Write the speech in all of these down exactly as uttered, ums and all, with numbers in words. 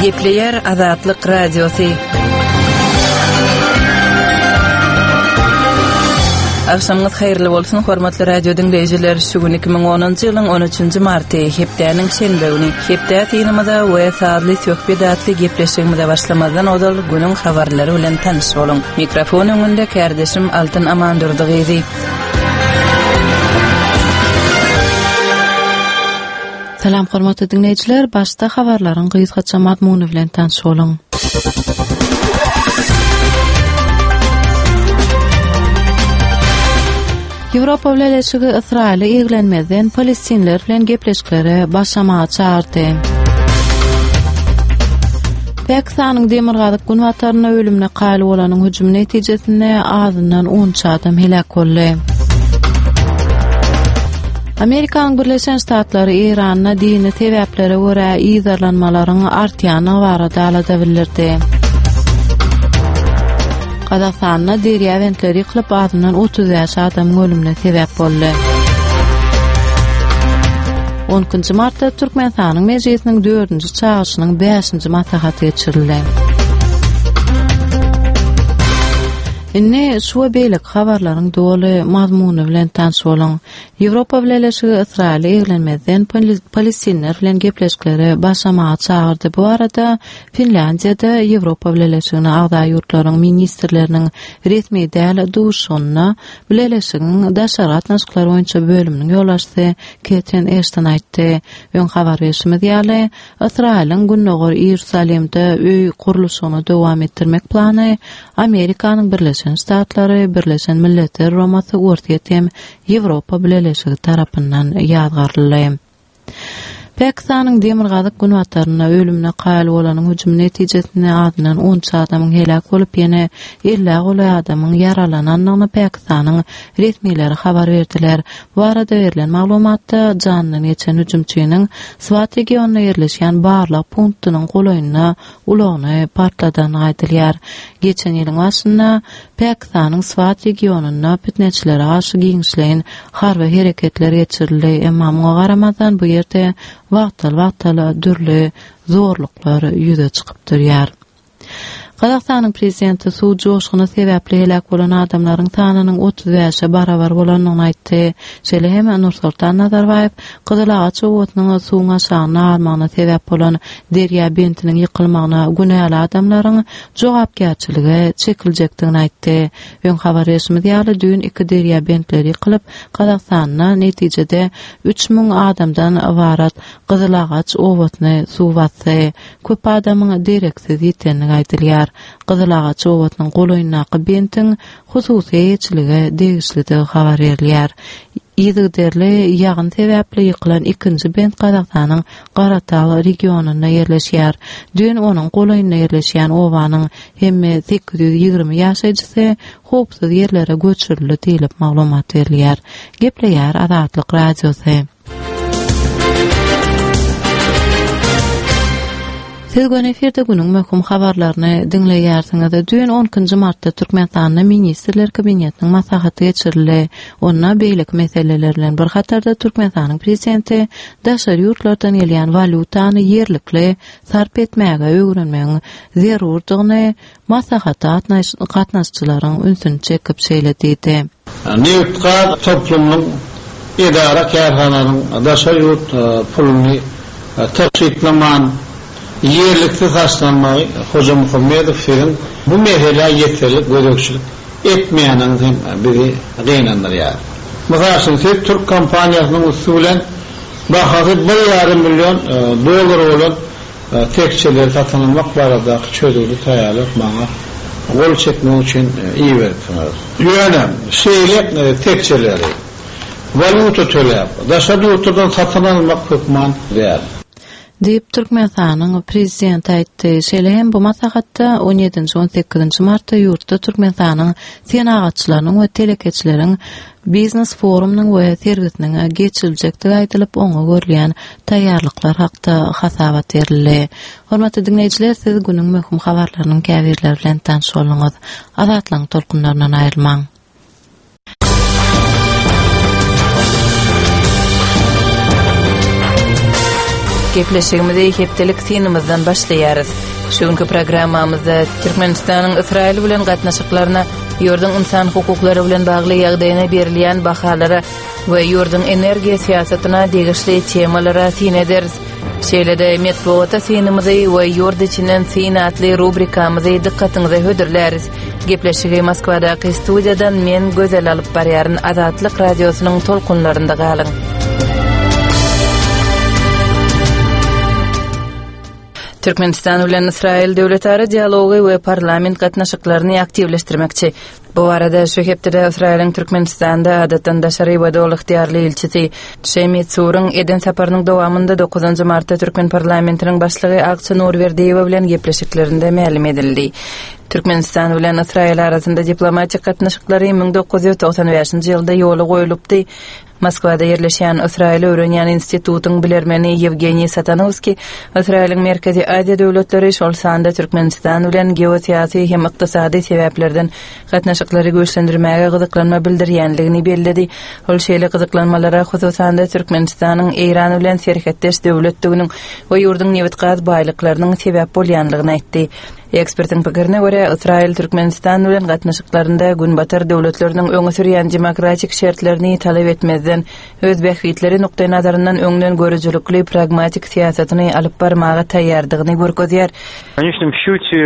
Gepleyer Azatlyk Radiosu. Akşamınız hayırlı bolsun, hormatly radio dinleyijiler. Şugun iki bin onuncu ýylyň on üçünji marty, hepdäniň şenbe güni. Hepdä ýynymyza we saatly söhbet atly gepleşigimizde başlamadan odal günüň habarlary bilen tanyş boluň. Mikrofon öňünde kardeşim Altyn Amandurdygy. Salam hormatly dinleyijiler, başda habarlaryň gyzgaça mazmuny bilen tanyş boluň. Ýewropa Birleşigi Israili eglenmezden Palestinler bilen gepleşiklere başlamagy çağırdy. Pakistanyň Demirgazyk günwataryna ölümine galy bolanyň hüjüm netijesinde azyndan on adam helak boldy. Amerikanyň Birleşen Ştatlary Iranyna dini sebäplere görä ýyzarlanmalaryň artýany barada alada bildirdi. Qazaqstanda deri eventleri yıkılıp adından otuz yaş adamın ölümüne sebep boldy. onuncu martda Türkmenistanyň mejlisiniň dördünji çağışynyň beşinji maslahaty geçirildi. Inne şu beýlik habarlaryň doly mazmuny bilen tanyş boluň. Ýewropa Birleşigi Israili eglenmezden Palestinler bilen gepleşiklere başlamagy çağırdy. Bu arada Finlandiýada Ýewropa Birleşigine agda ýurtlaryň ministrleriniň resmi däl duşunyna Birleşigiň daşarat naşyklary boýunça bölüminiň ýoldaşy Catherine Ashton aýtdy. Öň habar berişimiz ýaly Israiliň Günnägör Ýerusalimde öý kuruluşyny dowam etdirmek plany Amerikanyň Birleşen Ştatlary, Birleşen Milletler Romasy ortaýa Ýewropa Birleşigi tarapyndan ýazgarly. Pakistanyň Demirgazyk günwataryna ölümine galy bolanyň hüjüm netijesinde adından on adamyň helak bolup ýene elli goly adamyň yaralananyny Pakistanyň resmileri habar berdiler. Bu arada berilen maglumatda janyny geçen hüjümçiniň Swat regionuna ýerleşýän barlyk punktynyň golaýyna ulany partladany aýdylýar. Geçen ýylyň başynda Pakistanyň Swat regionuna pitneçilere garşy giňişleýän harby hereketler geçirildi. Emma muňa garamadan bu ýerde wagtal-wagtal dürli zorluklar ýüze çykyp durýar. Qazaqstanyň prezidenti suw joşgyny sebäpli helak bolan adamlaryň sanynyň otuz ýaşa barabar bolanyny aýtdy. Şeýle hem Nursultan Nazarbayew Gyzylagaç owatynyň suwuna şanyna almagyna sebäp bolan derýa bentiniň ýykylmagyna günäli adamlaryň jogapkärçiligi çekiljekdigini aýtdy. Öň habar berişimiz ýaly dün iki derýa bentleri ýykylyp Qazaqstanyň netijede üç miň adamdan ibarat Gyzylagaç owatyny suw batdy. Köp adamyň dereksiz ýetenini aýdylýar. Gyzylagaç owatynyň golaýynaky bentiň hususy ýeçiligi degisli habar berilýär. Ýygyderli ýagyn sebäpli ýykylan ikinji bent Qazaqstanyň Garatag regionuna ýerleşýär. Dün onuň golaýyna ýerleşýän owanyň hemme sekiz ýüz ýygrimi ýaşajysy hopsuz ýerlere göçürildi diýilip maglumat berilýär. Gepleýär Azatlyk Radiosy. Siz gün efirde günüň möhüm habarlaryny dinleýärsiňiz. Dün onuncu martda Türkmenistanyň ministrler kabinetiniň maslahaty geçirildi. Onda beýlik meseleler bilen bir hatarda Türkmenistanyň prezidenti daşary ýurtlardan gelýän valutany ýerlikle sarp etmäge öwrenmegiň zerurdygyny maslahatda gatnaşçylaryň ünsüni çekip söýledi. Newtga toplumyň idara kärhananyň daşary ýurt puluny taşytlaman yerlikli taşlanmagy Hoca Muhammedow'ň bu mesele yeterli görekçilik etmeýäniň biri gynandyrýar. Mesela Türk kompaniýasynyň usulen bahasy bir ýarym milyon dollar bolan tekçeler satylmak barada çözüldü taýýarlyk maňa gol çekmek üçin iyi beripdiler. Ýöne şeýle tekçeleri valuta töläp daşady ýurtdan satylmak hukman ber. Deyip Türkmenistanyň prezidenti aýtdy. Şeýle hem bu maslahatda on ýedinji on sekizinji martda ýurtda Türkmenistanyň senagaçylarynyň we telekeçileriň biznes forumynyň we servisiniň geçiriljekdigi aýdylyp oňa görülýän taýýarlyklar hakda hasabat berildi. Hormatly dinleýijiler, siz günüň möhüm habarlarynyň käbirleri bilen tanyş bolňyz. Azatlyň tolkunlaryndan aýrylmaň. Gepleşigimizi hepdelik sinimizden başlaýarys. Şuňky programmamyzda Türkmenistanyň Israil bilen gatnaşyklaryna, ýurdun insan hukuklary bilen bagly ýagdaýyna berilýän bahalara we ýurdun energiýa siýasatyna degişli temalara sin ederiz. Şeýlede medeniýet sinimizi we ýurd içinden sin atly rubrikamyzy dikkatiňize hödürläris. Gepleşigi Moskwadaky studiýadan men gözel alyp barýaryn Azatlyk radiosynyň tolkunlarynda galyň. Türkmenistan bilen Israil döwletleri dialogy we parlament gatnaşyklaryny aktivleşdirmekçi. Bu arada şu hepde Israil'in Türkmenistan'da adatan daşary we dowly ihtiýarly elçisi Şemit Surun eden saparynyň dowamında dokuzynjy martda Türkmen parlamentiniň başlygy Akçy Nurberdiýew bilen gepleşiklerinde ma'lum edildi. Türkmenistan bilen Israil arasynda diplomatik gatnaşyklary ming dokuz ýüz toksan beşinji ýylda ýoly goýulypdy. Moskwada ýerleşýän Israil öwrenýän institutyň bilermeni Yevgeniy Satanovski, Israilň Merkezi Aziýa döwletleri şol sanda Türkmenistan bilen geosiýasy hem ykdysady sebäplerden gatnaşyklary göçlendirmäge gyzyklanma bildirýänligini bellädi. Ol şeýle gyzyklanmalara hususanda Türkmenistanyň Eýran bilen serhetdeş döwletliginiň we ýurdun newit gaz baýlyklarynyň sebäp bolýanlygyny aýtdy. Ekspertiň pikirine görä, Israil Türkmenistan bilen gatnaşyklarynda günbatar döwletleriniň öňe sürýän demokratik şertlerini talap etmezden öz bähwitleri nukdaý nazaryndan öňden görüjülikli pragmatik siýasatyny alyp barmaga taýýardygyny görkezýär. В конечном счёте,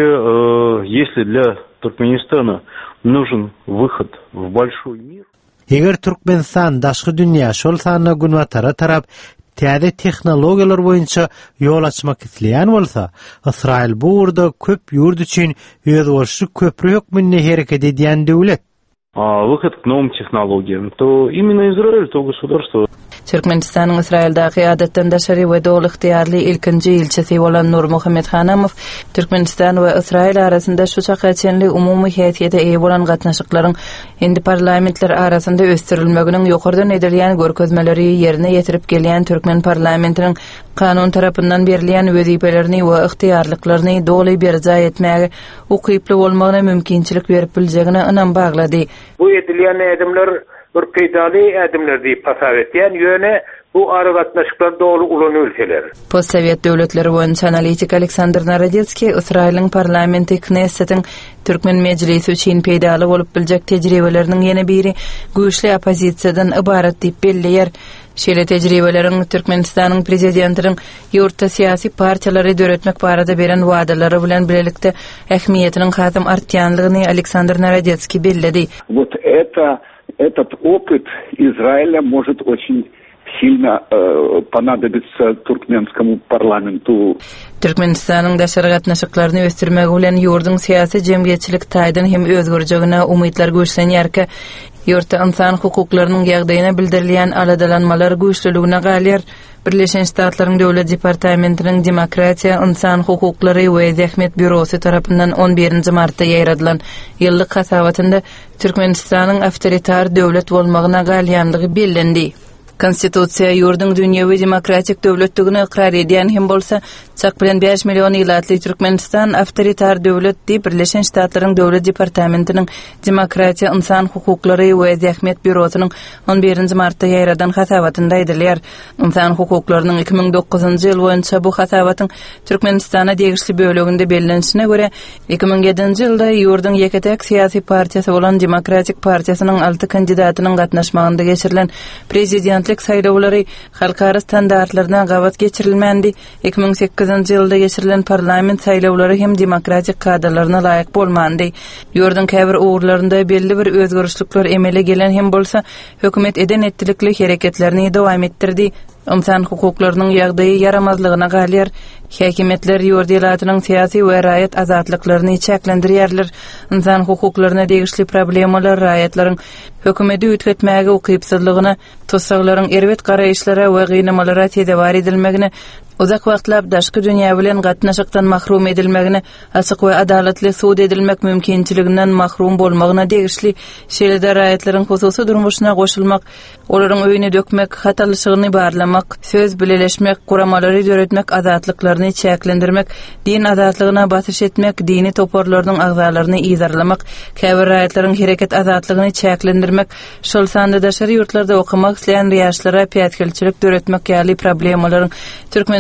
если для Туркменистана нужен выход в большой мир. Eger Türkmenistan daşky dünýä şol sanyna günbatara tarap täze tehnologiýalar boýunça ýol açmak isleýän bolsa, Israil bu urda köp ýurt üçin özgörüşli köprü hökmünde hereket edýän döwlet. А выход к новым технологиям, то именно Израиль, то государство. Türkmenistanyň Israildaky adatdan daşary we dowly ihtiýarly ilkinji elçisi bolan Nur Muhammed Hanamow, Türkmenistan we Israil arasynda şu çakaçenli umumy häsiýete eýe bolan gatnaşyklaryň indi parlamentler arasynda ösdürilmeginiň ýokardan edilýän görkezmeleri ýerine ýetirip gelýän Türkmen parlamentiniň kanun tarapyndan berilýän wezipelerini we ihtiýarlyklaryny dowly berja etmäge ukyply bolmagyna mümkinçilik berip biljegine ynam baglady. Bu edilýän edimler bir peýdali edimler diýip tasawwur etýän ýöne bu aragatnaşyklar dogry ulan ülkeler. Postsovet döwletleri boýunça analitik Aleksandr Narodetski Israilň parlamenti Knessetiň Türkmen mejlisi üçin peýdali bolup biljek tejribeleriniň ýene biri güýçli opozisiýadan ibarat diýip belläýär. Şeýle tejribeleriň Türkmenistanyň prezidentiniň ýurtda syýasy partiýalary döretmek barada beren wadalary bilen bilelikde ähmiýetiniň hasam artýanlygyny Aleksandr Narodetski belledi. Вот это этот опыт Израиля может очень сильно э, понадобиться туркменскому парламенту. Türkmenistanyň daşary gatnaşyklaryny ösdürmek bilen ýurdun syýasy jemgyýetçilik taýdan hem özgürjegine umytlar göçlenýärke, ýurtda insan hukuklarynyň ýagdaýyna bildirilýän aladalanmalar güýçliligine galýar. Birleşen Ştatlaryň döwlet departamentiniň Demokratiýa, insan hukuklary we zähmet bürosy tarapyndan on birinji martda ýaýradylan ýyllyk hasawatynda Türkmenistanyň awtoritar döwlet bolmagyna galýanlygy bellendi. Konstitusiýa ýurdun dünýäwi demokratik döwletligini ikrar edýän hem bolsa, çak bilen beş million ýylatly Türkmenistan awtoritar döwlet diýip Birleşen Ştatlaryň döwlet departamentiniň Demokratiýa, insan hukuklary we zähmet bürosynyň on birinji martda ýaýradan hasawatynda aýdylýar. İnsan hukuklarynyň iki ming dokuzynjy ýyl boýunça bu hasawatyň Türkmenistana degişli böleginde bellenişine görä iki ming ýedinji ýylda ýurdun ýeketek syýasy partiýasy bolan Demokratik partiýasynyň alty kandidatynyň gatnaşmagynda geçirilen prezident saýlawlary halkara standartlaryna gawat geçirilmendi. iki ming sekizinji ýylda geçirilen parlament saýlawlary hem demokratik kadrlaryna laýyk bolmandy. Ýurdun käbir uğurlarynda belli bir özgörüşlikler emele gelen hem bolsa, hökümet eden ettilikli hereketlerini dowam etdirdi. İnsan hukuklarynyň ýagdaýy yaramazlygyna galýar. Häkimetler ýurd ýylatynyň syýasy we raýat azatlyklaryny çäklendirýärler. İnsan hukuklaryna degişli problemalar raýatlaryň hökümeti ütgetmäge ukypsızlygyna, tossaglaryň erwet garaýyşlara we gynamalara tedawar edilmegine, uzak wagtlap daşky dünýä bilen gatnaşykdan mahrum edilmegine, açyk we adaletli suud edilmek mümkinçiliginden mahrum bolmagyna degişli şeýle raýatlaryň hususy durmuşyna goşulmak, olaryň öýüne dökmek, hatalyşygyny barlamak, söz bileleşmek, guramalary döretmek azatlyklaryny çäklendirmek, din azatlygyna basyş etmek, dini toporlarynyň agzalaryny izarlamak, käbir raýatlaryň hereket azatlygyny çäklendirmek, şol sanda daşary ýurtlarda okumak isleýän ýaşlara piýatkelçilik döretmek ýaly problemalaryň Türkmen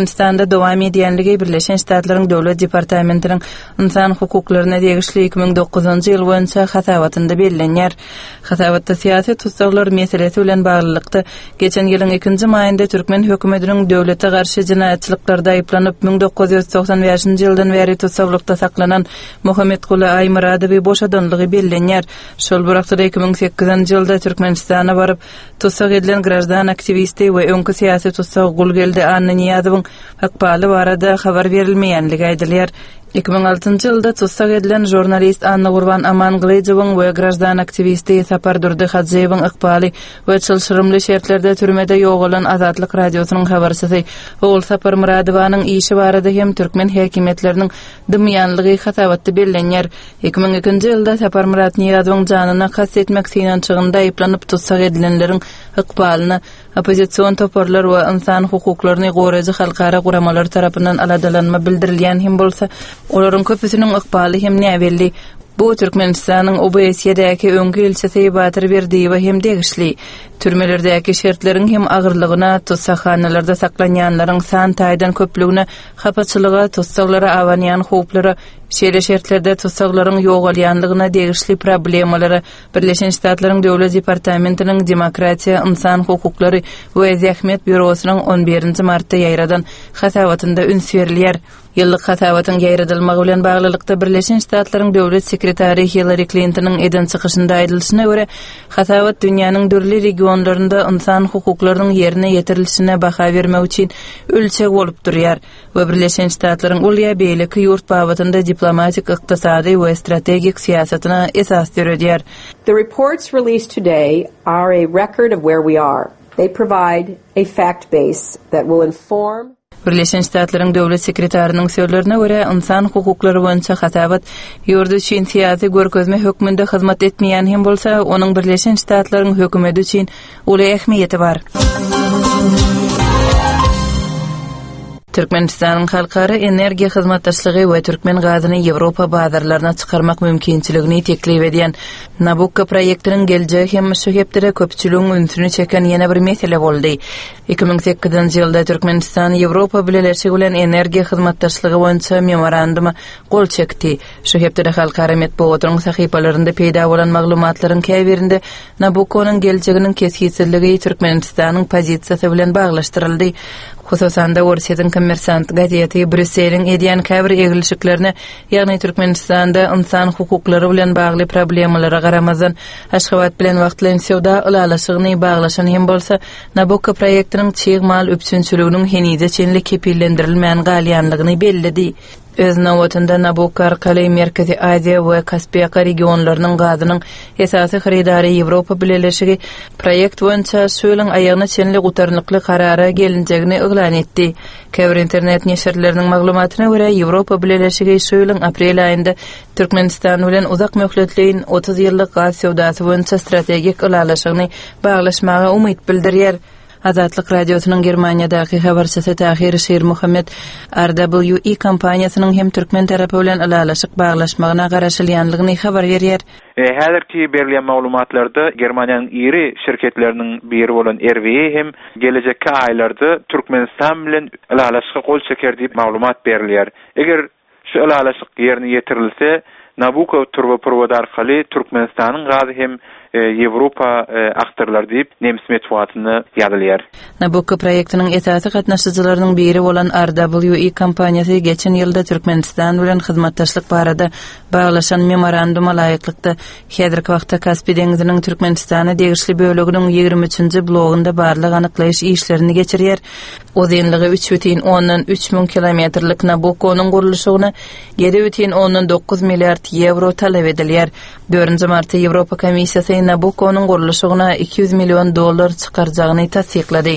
Türkmenistanda dowam edýänligi Birleşen Ştatlaryň Döwlet Departamentiniň insan hukuklaryna degişli iki ming dokuzunçy ýyl boýunça hasawatynda bellenýär. Hasawatda syýasy tutsaglar meselesi bilen baglykda geçen ýylyň ikinji maýynda Türkmen hökümetiniň döwlete garşy jinaýatçylyklarda aýplanyp ming dokuz ýüz toksan beşinji ýyldan beri tutsaglykda saklanan Muhammed Guly Aýmuradowy boşadanlygy bellenýär. Şol burakda iki ming sekizinji ýylda Türkmenistana baryp tutsag edilen grajdan aktivisti we öňkü syýasy tutsag Gulgeldi Anna Niýazowyň hakpaly barada habar berilmeýänligi aýdylýar. iki ming altynjy ýylda tutsag edilen jurnalist Anna Gurban Amangylyjowyň we grajdan aktivisti Sapar Durdy Hadjeýewiň ykbaly we çylşyrymly şertlerde türmede ýogalan Azatlyk radiosynyň habarçysy Oğul Sapar Muradowanyň işi barada hem türkmen häkimetleriniň dymýanlygy hasawatda bellenýär. iki ming ikinji ýylda Sapar Murad Niýazowyň janyna kastet etmek synançygynda aýplanyp tutsag edilenleriň ykbalyny opozisiýon toparlar we insan hukuklaryny goraýjy halkara guramalar tarapyndan aladalanma bildirilýän hem bolsa olaryň köpüsiniň ykbaly hem näbelli. Bu Türkmenistanyň O B S D'däki öňkü elçisi Batyr Berdiýew hem degişli. Türmelerdäki şertleriň hem agyrlygyna, tutsakhanlarda saklanýanlaryň san taýdan köpligine, hapaçylyga, tutsaklara awanýan howplara, şeýle şertlerde tutsaglaryň ýogalýanlygyna degişli problemalary Birleşen Ştatlaryň Döwlet Departamentiniň Demokratiýa, insan hukuklary we Zähmet bürosynyň on birinji martda ýaýradan hasawatynda üns berilýär. Ýyllyk hasawatyň ýaýradylmagy bilen baglylykda Birleşen Ştatlaryň Döwlet Sekretary Hillary Clinton'yň eden çykyşynda aýdylyşyna görä, hasawat dünýäniň dürli regionlarynda insan hukuklarynyň ýerine ýetirilişine baha bermek üçin ölçek bolup durýar we Birleşen Ştatlaryň ulýa beýleki ýurt babatynda diplomatik, ykdysady we strategik siýasatyna esas döredýär. The reports released today are a record of where we are. They provide a fact base that will inform Birleşen Ştatlaryň Döwlet Sekretarynyň sözlerine görä, insan hukuklary boýunça hasawat ýurdu üçin syýasy görkezme hökmünde hyzmat etmeýän hem bolsa, onuň Birleşen Ştatlaryň hökümeti üçin uly ähmiýeti bar. Türkmenistanyň halkara energiýa hyzmatdaşlygy we türkmen gazyny Ýewropa bazarlaryna çykarmak mümkinçiligini teklip edýän Nabucco proýektiniň geljegi hem şu hepde köpçüligiň ünsüni çeken ýene bir mesele boldy. iki ming sekizinji ýylda Türkmenistan Ýewropa bileşigi bilen energiýa hyzmatdaşlygy boýunça memorandumy gol çekdi. Şu hepde halkara matbuatyň sahypalarynda peýda bolan maglumatlaryň käbirinde Nabucconyň geljeginiň keskinçiligi Türkmenistanyň pozisiýasy bilen baglaşdyryldy. Hususan da Orsiýatyň Kommersant gazeti Brüsselň edýän käbir egilişiklerini, ýagny Türkmenistanda insan hukuklary bilen bagly problemlara garamazdan Aşgabat bilen wagtlaryň sowda ulalaşygyny baglaşan hem bolsa, Nabucco proýektiniň çygmal öpçünçiliginiň henide çenli kepillendirilmän galyanlygyny bellidi. Öz nowatynda Nabucco arkaly Merkezi Aziýa we Kaspiýa regionlarynyň gazynyň esasy haridary Ýewropa bileşigi proýekt boýunça şöýleň aýagyna çenli gutarnykly karara gelinjegini eglan etdi. Käbir internet neşirleriniň maglumatyna görä, Ýewropa bileşigi şöýleň aprel aýynda Türkmenistan bilen uzak möhletliň otuz ýyllyk gaz sowdasy boýunça strategik ulalaşygyny baglaşmaga umyt bildirýär. Azatlyk radiosynyň Germaniýadaky habarçysy Tahir Şer Muhammed R W E kompaniýasynyň hem türkmen tarapy bilen ulalaşyk baglaşmagyna garaşylýanlygyny habar berýär. Häzirki berilýän maglumatlarda Germaniýanyň iri şirketleriniň biri bolan R W E hem gelejekki aýlarda Türkmenistan bilen ulalaşyk gol çeker diýip maglumat berilýär. Eger şu ulalaşyk ýerine ýetirilse, Nabucco turbo-provod arkaly Türkmenistanyň gazy hem Ýewropa aktorlar diýip nemis metbuatyny ýazylýar. Nabucco proýektiniň esasy gatnaşyjylarynyň biri bolan R W E kompaniýasy geçen ýylda Türkmenistan bilen hyzmatdaşlyk barada baglaşan memoranduma laýyklykda häzirki wagtda Kaspy deňiziniň Türkmenistana degişli böleginiň ýigirmi üçinji blogunda barlyk anyklaýyş işlerini geçirýär. O zenligi üç бүтүн ondan üç ming kilometrlik Nabucconyň guruluşyna yedi бүтүn ondan dokuz milliard euro talep edilýär. dördünji martda Ýewropa Komissiýasy Nabucconyň guruluşyna iki yüz million dollar çykarjagyny tasdiklady.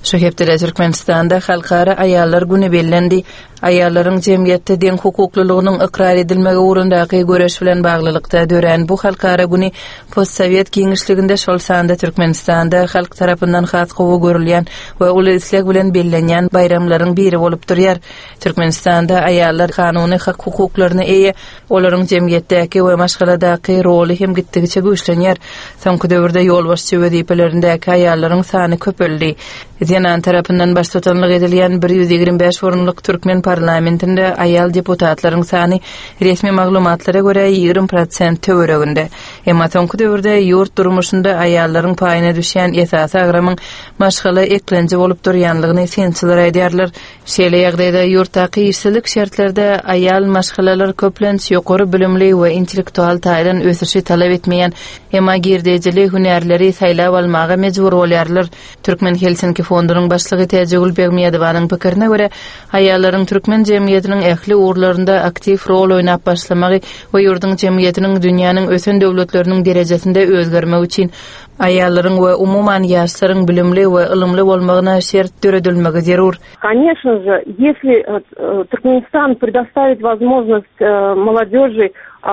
Şu hepde Türkmenistanda halkara ayallar güni bellendi. Ayalların cemiyette den hukukluluğunun ikrar edilmegi uğrundaky göreş bilen baglylykda dören bu halkara güni postsovet giňişliginde şol sanda Türkmenistanda halk tarapyndan has gowy görülýän we uly isleg bilen bellenýän bayramlaryň biri bolup durýar. Türkmenistanda ayallar kanuny hak hukuklaryna eýe, olaryň cemiyetdäki we maşgaladaky roly hem gitdigiçe güýçlenýär. Soňky döwürde ýolbaşçy wezipelerindäki ayalların sany köpeldi. Ýanan tarapyndan baş tutanlyk edilýän bir ýüz ýigirme beş orunlyk Türkmen parlamentinde ayal deputatlaryň sany resmi maglumatlara görä ýigirme prosent töwereginde. Emma soňky döwürde ýurt durmuşynda ayallaryň paýyna düşýän esasy agramyň maşgala eklenji bolup durýanlygyny sençiler aýdýarlar. Şeýle ýagdaýda ýurtdaky işçilik şertlerinde ayal maşgalalar köplenç ýokary bilimli we intellektual taýdan ösüşi talap etmeýän, emma girdejili hünärleri saýlap almaga mejbur bolýarlar. Türkmen Helsinki fondunyň başlygy Täjegül Begmiyedowanyň pikirine görä, ayallaryň Türkmen jemgyýetiniň ähli uğurlarynda aktiv rol oýnap başlamagy we ýurduň jemgyýetiniň dünýäniň ösen döwletleriniň derejesinde özgermek üçin ayallaryň we umuman ýaşlaryň bilimli we ilmli bolmagyna şert töredilmegi zerur. Конечно же, если Туркменистан предоставит возможность молодежи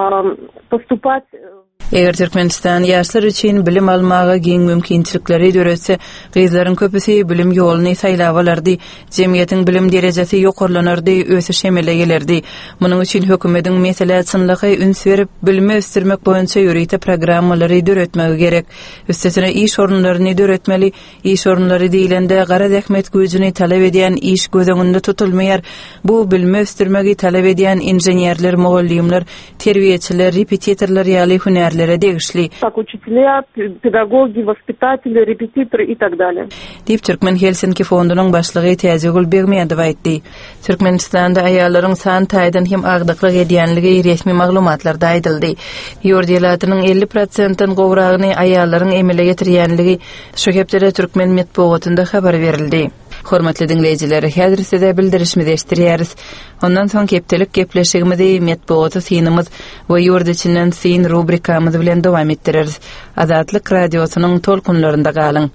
поступать. Eger Türkmenistan ýaşlar üçin bilim almaga giň mümkinçilikleri döretse, gyzlaryň köpüsi bilim ýoluny saýlap alardy, jemgyýetiň bilim derejesi ýokarlanardy, ösüş emele gelerdi. Munyň üçin hökümetiň mesele çynlygy üns berip bilme ösdürmek boýunça ýürüýte programmalary döretmegi gerek. Üstesine iş orunlaryny döretmeli, iş orunlary diýilende gara zähmet güýjüni talap edýän iş gözeňinde tutulmaýar. Bu bilme ösdürmegi talap edýän inženýerler, mugallimler, terbiýeçiler, repetitorlar ýaly hünär как учителя, педагоги, воспитатели, репетиторы и так далее. Dip Türkmen Helsinki fondunyň başlygy Täjegül Begmiyedow aýtdy. Türkmenistanda ayallaryň sany taýdan hem agdyklyk edýänligi resmi maglumatlarda aýdyldy. Ýurt ýylatynyň elli prosentinden gowragyny ayallaryň emele getirýänligi şu hepde Türkmen medeniýetinde habar berildi. Hormatly dinleyijiler, häzir size bildirişimizi eşdirýäris. Ondan soň kepdelik gepleşigimizi medeniýet synymyz we ýurt içinden syn rubrikamyz bilen dowam etdireriz. Azatlyk radiosynyň tolkunlarynda galyň.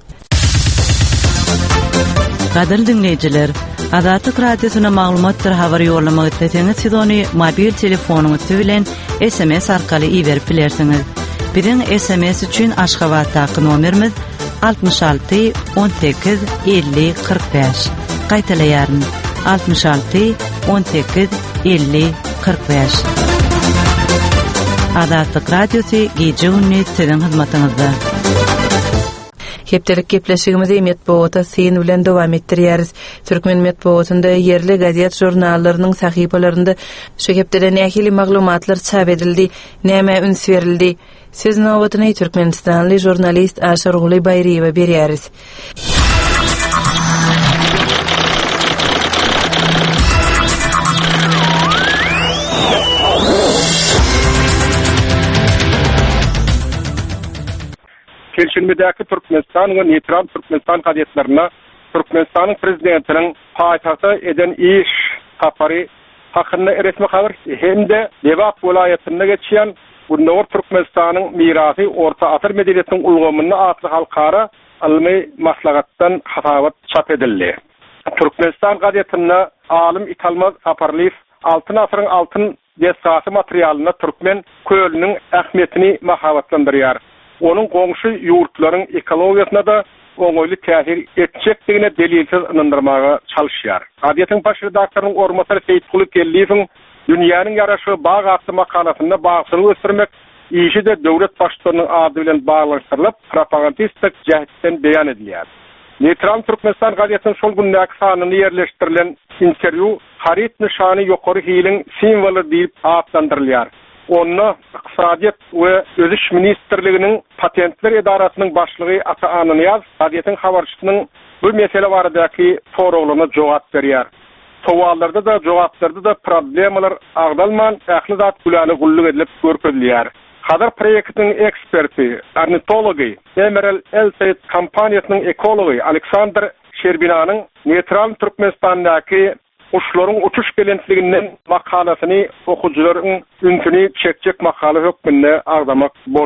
Gadyr dinleyijiler, Azatlyk radiosyna maglumatlar habar ýolamagy isleseňiz, siz ony mobil telefonuňyz bilen S M S arkaly iberip bilersiňiz. Biziň S M S üçin Aşgabatdaky nomerimiz altmış altı on sekiz elli kırk beş. Gaýtalaýaryn altmış altı on sekiz elli kırk beş. Azatlyk radiosu gece gündüz siziň hyzmatyňyzda. Hepdelik gepleşigimizi medeniýet syn bilen dowam etdirýäris. Türkmen medeniýetinde yerli gazet jurnallarynyň sahypalarynda şu hepde nähili maglumatlar çap edildi, näme üns berildi. Siz nowatyny Türkmenistanly jurnalist Aşar Guly Bayriýewe berýäris. Kelşinmedäki Türkmenistan we neytral Türkmenistan gazetlerine Türkmenistanyň prezidentiniň paýtagty eden iş tapary hakynda resmi habar hemde Lewap welaýatynda geçýän bu Nowr Türkmenistanyň mirasy Orta Asr medeniýetiniň ulgamyny atly halkara almy maslahatdan habat çap edildi. Türkmenistan gazetinde alim Italmaz Saparliýew altyn asyryň altyn desgasy materialyna Türkmen kölüniň ähmiýetini mahabatlandyrýar. Onun goňşy ýurtlaryň ekologiýasyna da oňoýly täsir etjekdigine delilsiz inandyrmaga çalyşýar. Gazetin baş redaktorynyň ornatary Seyitguly Kelliýewiň dünýäniň ýaraşy baý atly makalasynda bagysyny ösdürmek işi de döwlet başçylarynyň ady bilen baglanşdyrylyp propagandistik jähetden beýan edilýär. Neytral Türkmenistan gazetiniň şol gündäki sanyny ýerleşdirilen interwýu harit nişany ýokary hiliň simwolu diýip atlandyrylýar. Onu iqtisadiyyat we özüş ministerliginiň patentler edarasynyň başlygy Ata Ananyaz gazetin habarçysynyň bu mesele baradaky sorawlaryna jogap berýär. Sowallarda da jogaplarda da problemalar agdalman ähli zat gulany gulluk edilip görkezilýär. Hadar proýektiniň eksperti, ornitologi, Emerald Elsayt kompaniýasynyň ekologi Aleksandr Sherbinanyň Neytral Türkmenistandaky Uşlaryň uçuş belentliginden makalasyny okuwçylaryň ünsüni çekjek makala hökmünde agdamak bolar.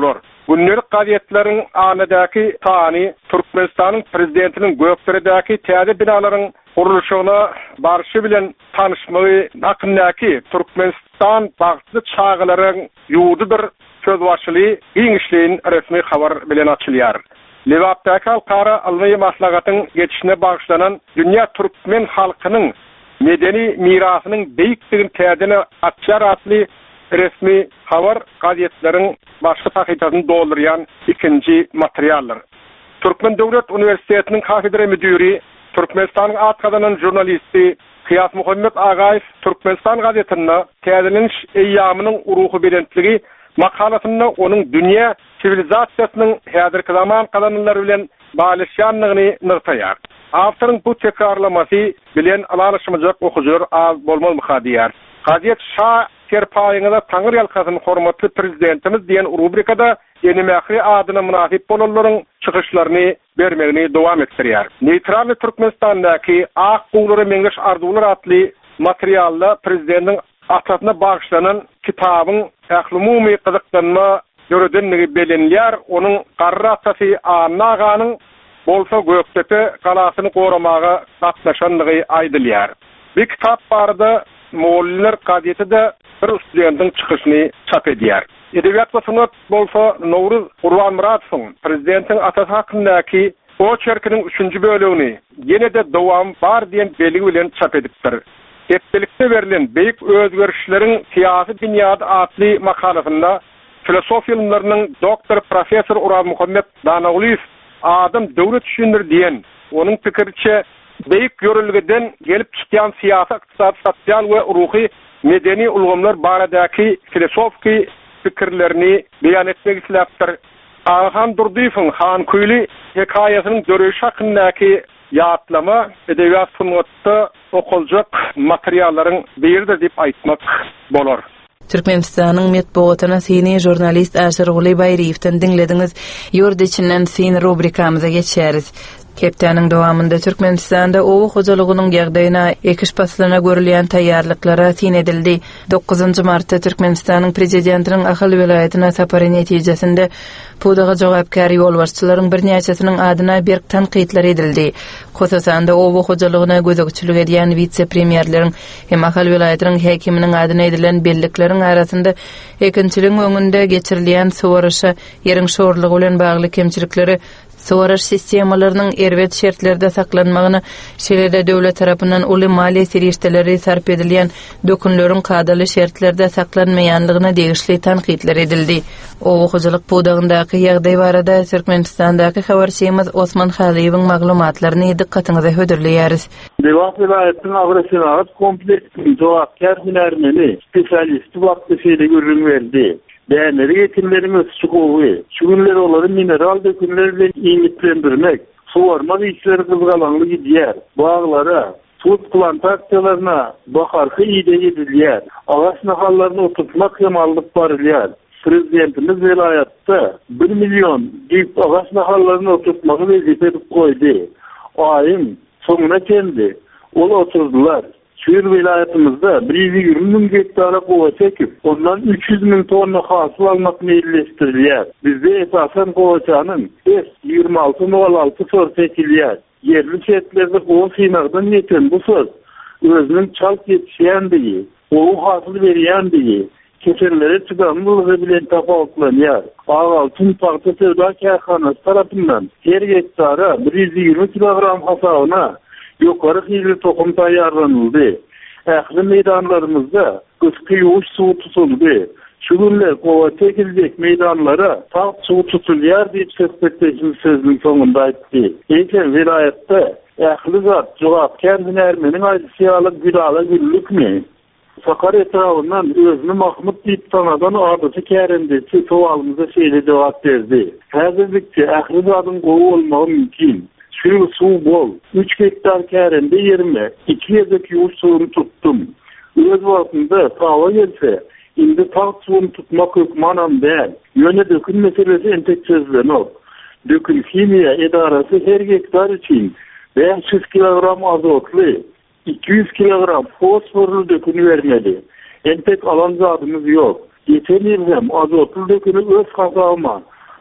Günnelik gazetlerin anadaki tani Türkmenistan'ın prezidentinin gökteredeki täze binaların kuruluşuna barışı bilen tanışmayı hakkındaki Türkmenistan bağıtlı çağıların yuğududur sözbaşılığı giňişliğin resmi haber bilen açılýar. Liwapdaky halkara almy maslahatyn geçişine bağışlanan Dünya Türkmen halkynyň medeni mirasynyň beýikdigini täzene açar atly resmi haber gazetlerin başka sahihatyny dolduryan ikinci materiallar. Türkmen Döwlet Üniversitetiniň kafedra müdiri, Türkmenistanyň at kazanan jurnalisti Kıyas Muhammed Agaýew Türkmenistan gazetinde täzeleniş eýýamynyň uruhy bilentligi makalasynda onuň dünýä sivilizasiýasynyň häzirki zaman kazananlary bilen baglanýanlygyny nyrtaýar. Awtoryň bu tekrarlamasy bilen alanışmajak okujar az bolmaly diýär. Gazet şa terpaýyňyza taňyr ýalkasyny hormatly prezidentimiz diýen rubrikada ýeni-mähri adyna münasip bolanlaryň çykyşlaryny bermegini dowam etdirýär. Neýtral Türkmenistandaky ak gulary meňzeş arzuwlar atly materialda prezidentiň atatyna bagışlanan kitabyň ählumumy gyzykdanma ýöredenligi belenýär. Onuň garry atasy Anaganyň bolsa Göktepe galasyny goramaga gatnaşanlygy aýdylýar. Bir kitap barda Moğollar gazetede bir studentin çıkışını çap edýär. Edebiyat ve sanat bolsa Nowruz Gurbanmuradowyň prezidentin atasy hakyndaky o çerkiniň üçünji bölügini ýene-de dowam bar diýen belgi bilen çap edipdir. Hepdelikde berilen beýik özgerişleriň siýasy dünýäde atly makalasynda filosofiýa ilmlerining doktor professor Urad Muhammed Danaguliýew adam döwlet düşünür diýen onuň pikirçe beýik ýörelgeden gelip çykýan siýasat, ykdysat, sosial we ruhy medeni ulgamlar baradaky filosofik pikirlerini beýan etmek isläpdir. Ahan Durdyýewiň Han Köýli hekaýasynyň döreşi hakyndaky ýatlama edebiyat sungatda okuljak materiallaryň biridir diýip aýtmak bolar. Türkmenistanyň medeniýetine seni jurnalist Aşer Guly Baýryewden dinlediňiz. Ýurt içinden seni rubrikamyza geçýäris. Keptanyň dowamında Türkmenistanda owu hojalygynyň ýagdaýyna ekiş paslaryna görülýän taýýarlyklara tin edildi. dokuzunçy martda Türkmenistanyň prezidentiniň Ahal welaýatyna sapary netijesinde pudaga jogapkar ýolbarçylaryň birnäçesiniň adyna bir tanqidler edildi. Kosasanda owu hojalygyna gözegçilik edýän vitse-premierleriň hem Ahal welaýatynyň hekiminiň adyna edilen bellikleriň arasynda ekinçiliň öňünde geçirilýän sowarışa ýeriň şorlugy bilen bagly kemçilikleri Soğaraş sistemalarının erwet şertlerde saklanmagyny, şeýle döwlet tarapyndan uly maliýe serişdeleri sarp edilýän dökünleriň kadaly şertlerde saklanmaýanlygyna degişli tanqidler edildi. Owu hojalyk budagyndaky ýagdaý barada Türkmenistandaky habarçymyz Osman Haliýewiň maglumatlaryny dikkatiňize höderleýäris. Dewap vilayatynyň agresyonat kompleksini jogapkar hünärmeni spesialisti wagtda şeýle görüň berdi. Değerleri yetimlerin ötüsü şu günler onları mineral dökümlerle iyiliklendirmek, suvarma işleri kızgalanlı gidiyor. Bağlara, tut plantaksiyalarına bakarkı iyide gidiyor. Ağaç nahallarını oturtmak yamallık barılıyor. Prezidentimiz velayatta bir milyon deyip ağaç nahallarını oturtmakı vazifet koydu. O ayın sonuna kendi. Onu oturdular. Şehir vilayetimizde bir yüz yirmi bin hektara kova çekip, ondan üç yüz bin tonna hasıl almak meyilleştiriliyor. Bizde esasen kovaçanın S yirmi altı nol altı sor çekiliyor. Yerli şehitlerde kova sinagdan yeten bu söz, özünün çalk yetişen diye, oğu hasıl veriyen diye, keserlere çıkanlığı bilen tapavuklanıyor. Ağaltın Parti Sevda Kârhanası tarafından her hektara bir yüz yirmi kilogram hasavına yukarı hizli tokum tayyarlanıldı. Ähli meydanlarımızda kıskı yuğuş suğu tutuldu. Şu günler kova çekilecek meydanlara salt suğu tutulýar deyip söhbetleşimiz sözünün sonunda aytdı. Eýken vilayette ähli zat jogapkar hünärmeniň aýdysyaly gülala güllük mi? Sakar etrafından özünü Mahmut deyip tanadan adysı kärendesi sowalymyza şeýle jogap berdi. Häzirlikçe ähli zatyň gowy bolmagy mümkin. Şu su bol, üç hektar kärende yerime, iki yerdeki yuğuş suğunu tuttum. Öz vaktinde tava gelse, indi tağ suğunu tutmak hükmanam değil. Yöne dökün meselesi entek çözülenok. Dökün kimya edarası her hektar için beş yüz kilogram azotlu, iki yüz kilogram fosforlu dökünü vermeli. Entek alan zadımız yok. Geçen yıl hem azotlu dökünü öz kazağıma,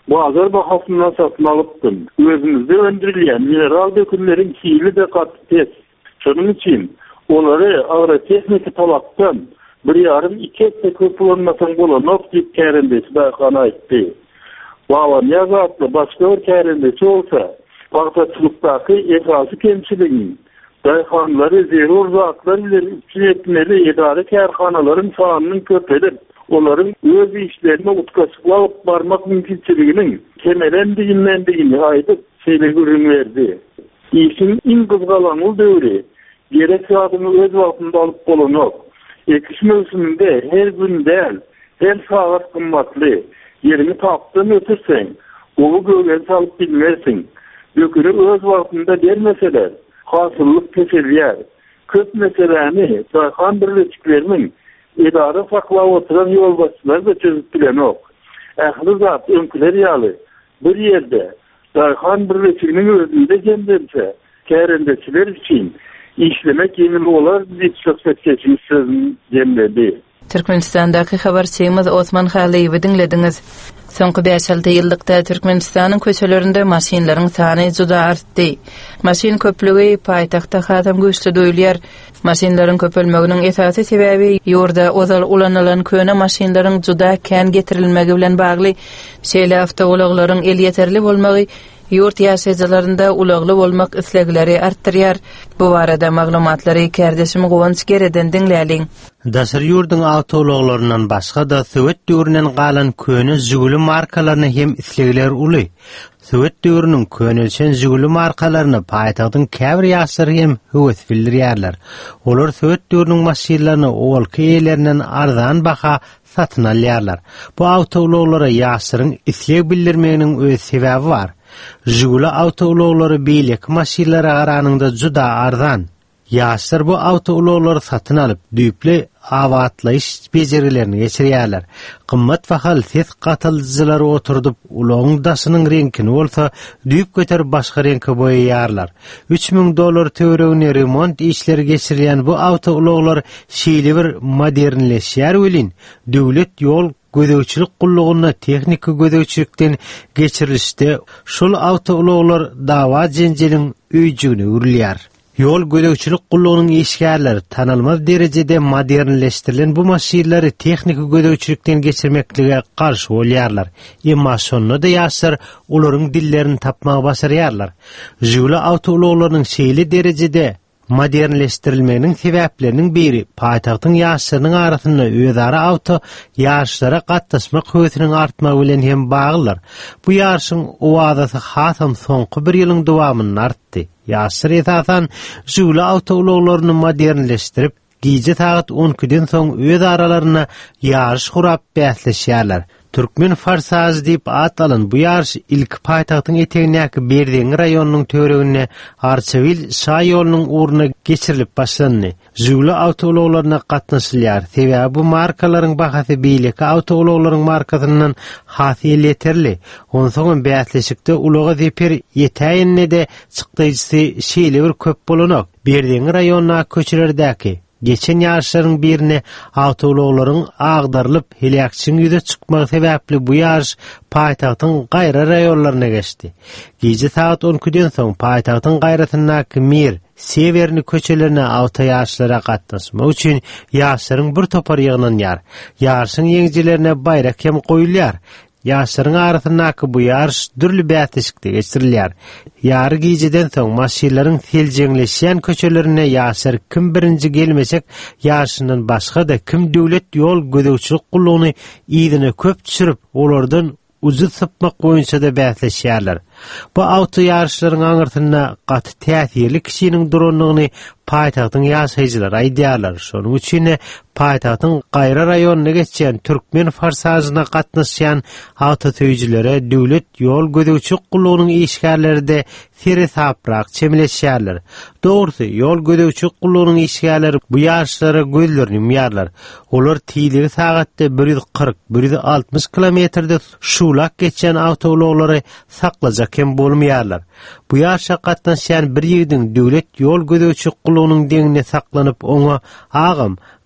Bazar bahasından satın alıptım. Özümüzde öndürülen mineral dökümlerin kiyili de katı tez. Şunun için onları agrotexnika talaptan bir yarım iki etse köpülenmesen bolanok deyip kärendesi Dayhan aytdy. Baban yazatlı başka bir kärendesi olsa, bagtatçılıktaki esası kemçiliğin, Dayhanları zerur zatlar ileri üçün etmeli idare kärhanaların sahanının köpelip, onların öz işlerine utkaçıklayıp barmak mümkünçiliğinin kemelendiğinlendiğini aydıp şeyle görün verdi. İşin in kızgalanıl dövri, gerek adını öz vaktinde alıp bolunok, ekiş mevsiminde her gün değil, her saat kımmatlı, yerini taptığın ötürsen, onu göğen salıp bilmersin. Dökünü öz vaktinde dermeseler, hasıllık teselyer. Köp meseleni Dayhan birleşiklerinin idare sakla oturan yolbaşçılar da çözüp bilen ok. Ahlı zat önküler yalı. Bir yerde Dayhan birleşikinin özünde kendimse, kärendesiler için işlemek yemili olar deyip söhbet geçmiş sözün demledi. Türkmenistan'daki habarçymyz Osman Haliýewi dinlediniz. Soňky beş alty ýyldykda Türkmenistanyň köçelerinde maşinlaryň sany juda artdy. Maşin köplügi paýtagtda hasam güýçli doýulýar. Maşinlaryň köpelmeginiň esasy sebäbi ýurda ozal ulanylan köne maşinlaryň juda kän getirilmegi bilen bagly. Şeýle awtogolaryň el ýeterli bolmagy yurt ýaşaýjylarynda ulagly bolmak islegleri artdyrýar. Bu barada maglumatlary kärdeşim Gowans Gereden dinläliň. Dasır yurdun awtologlarynyň başga da Sowet döwründen galan köne jiguli markalaryny hem islegler uly. Sowet döwrüniň könelçen jiguli markalaryny paýtagdyň käbir ýaşary hem höwes bildirýärler. Olar Sowet döwrüniň maşinlaryny olky ýerlerinden arzan baha satyn alýarlar. Bu awtologlara ýaşaryň isleg bildirmeginiň öz sebäbi bar. Jiguli awtologları beýleki maşinlara garanyňda juda arzan. Ýaşlar bu awtologları satyn alyp, düýpli awatlaýyş becerilerini geçirýärler. Gymmat bahal ses gataldyjylary oturdup, ulagyň daşynyň reňkini bolsa, düýp göterip başga reňke boýaýarlar. üç ming dollar töweregine remont işleri geçirilýän bu awtologlar şeýle bir modernleşýär welin, döwlet ýol gödöwçilik gullugyna tehnika gödöwçilikden geçirilişde şol awtologlar dawa jenjeliň öýjüne urilýär. Yol gödöwçilik gullugynyň işgärleri tanylmaz derejede modernleşdirilen bu maşinleri tehnika gödöwçilikden geçirmeklige garşy bolýarlar. Emma şonu da ýaşar olaryň dillerini tapmagy başarýarlar. Jiguli awtologlarynyň şeýle derejede modernleşdirilmeginiň sebäpleriniň biri paýtagtyň ýaşlarynyň arasynda özara awto ýaşlara gatnaşmak höwetiniň artmagy bilen hem baglylar. Bu ýaşyň owazasy hasam soňky bir ýylyň dowamyny artdy. Ýaşlar esasan jiguli awtologlaryny modernleşdirip, gije saat on ikiden soň öz aralaryna ýarış gurap bäsleşýärler. Türkmen farsaz deyip atalan bu yarış ilk paýtagtyň etegindäki Berdeňi raýonynyň töweregine Arçavil şaý ýolunyň uğruna geçirilip başlandy. Jiguli awtologlaryna gatnaşylýar. Sebäbi bu markalaryň bahasy beýleki awtologlaryň markasyndan hasy ýeterli. Ondan soň bäsleşikde ulaga zeper ýetäýinde de çykdyjy şeýle bir köp bolanok. Berdeňi raýonyna köçelerdäki geçen ýaşlaryň birine awtologlaryň agdarylyp helakçyň ýüze çykmagy sebäpli bu ýaş paýtagtyň gaýra raýonlaryna geçdi. Gece saat on ikiden soň paýtagtyň gaýratyndaky Mir, Severni köçelerine awto ýaşlara gatnaşmak üçin ýaşlaryň bir topar ýygynanýar. Ýaşyň ýeňjilerine bayrak hem goýulýar. Ýaşlaryň arasyndaky bu ýarş dürli bätleşikde geçirilýär. Ýary gijeden soň maşinlaryň seljeňleşýän köçelerine ýaşlar kim birinji gelmesek, ýaşyndan başga da kim döwlet ýol gödöwçilik gullugyny ýygyna köp düşürip, olardan uzy sypmak boýunça da bäsleşýärler. Bu awto ýarşlaryň aňyrtynda gaty täsirli kişiniň duranlygyny paýtagtyň ýaşaýjylary aýdýarlar. Şonuň üçin paýtagtyň gaýra raýonyna geçýän türkmen farsazyna gatnaşýan awto töýjülere döwlet ýol gödöwçilik gullugynyň işgärleri de seri saprak çemleşýärler. Dogrusu ýol gödöwçilik gullugynyň işgärleri bu ýaşlara gözlerini ýarlar. Olar tiýligi sagatda bir yüz kırk bir yüz altmış kilometrde şulak geçen awtologları saklajak hem bolmaýarlar. Bu ýaşa gatnaşýan bir ýigdiň döwlet ýol gödöwçilik gullugynyň deňine saklanyp oňa agam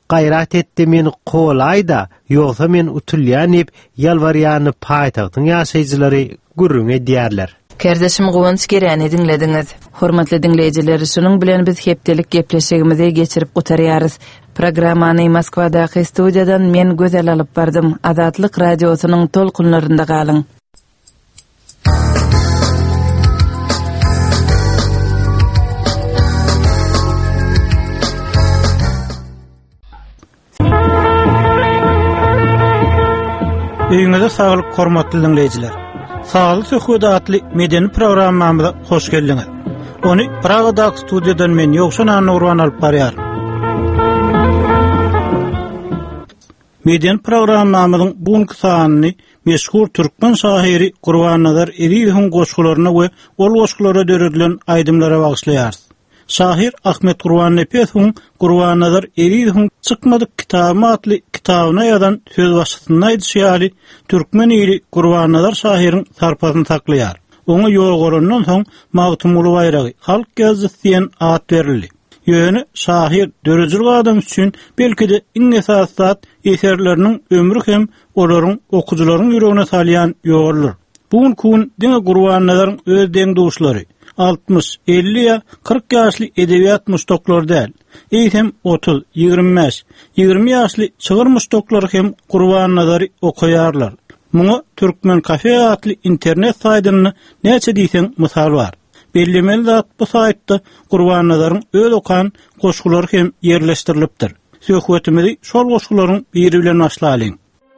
gayrat etdi meni qolayda ýoksa men utulýan ip ýalbarýany paýtagtyň ýaşaýjylary gürrüňe diýerler. Kerdeşim Gowans Gereni dinlediňiz. Hormatly dinleýijiler, şunuň bilen biz hepdelik gepleşigimizi geçirip gutarýarys. Programmany Moskwadaky studiýadan men gözel alyp bardym. Azatlyk radiosynyň tolkunlarynda galyň. Öýüňizde saglyk hormatly dinleýijiler. Sağlık söhbeti adlı medeni programmamıza hoş geldiniz. Onu Praga'daki stüdyodan men Yokşan Anurvan alıp barýar. Medeni programmamızın bugünkü sanyny meşhur Türkmen şahyry Gurban-Nazar Eriýewiň goşgularyna we ol goşgulara döredilen aýdymlara bagşlaýarys. Şahir Ahmet Gurban-Nepesowyň Gurban-Nazar Eriýewiň Çykmadyk kitaby adly kitabyna ýazan söz başlygyny aýdýaly türkmen ýeri Gurban-Nazar şahyryň sarpasyny saklaýar. Oňa ýolgorandan soň Magtumuly bayragy halk gezdi diýen ad berildi. Ýöne şahyr dörejilik adam üçin belki-de iň esasat eserleriniň ömrü hem olaryň okujylaryň ýüregine salýan ýoldur. Bugün diňe Gurban-Nazaryň öz deňdoşlary altmış, elli ya kırk yaşlı edebiyat mustoklar değil. Eýsem otuz, ýygrimi beş, ýygrimi yaşlı çygyr mustoklar hem Gurban-Nazary okuýarlar. Muňa Türkmen Kafe adly internet saýtyny näçe diýseň mysal bar. Bellemeli zat bu saýtda Gurban-Nazaryň öz okan goşgulary hem ýerleşdirilipdir. Söhbetimizi şol goşgularyň biri bilen başlaýyn.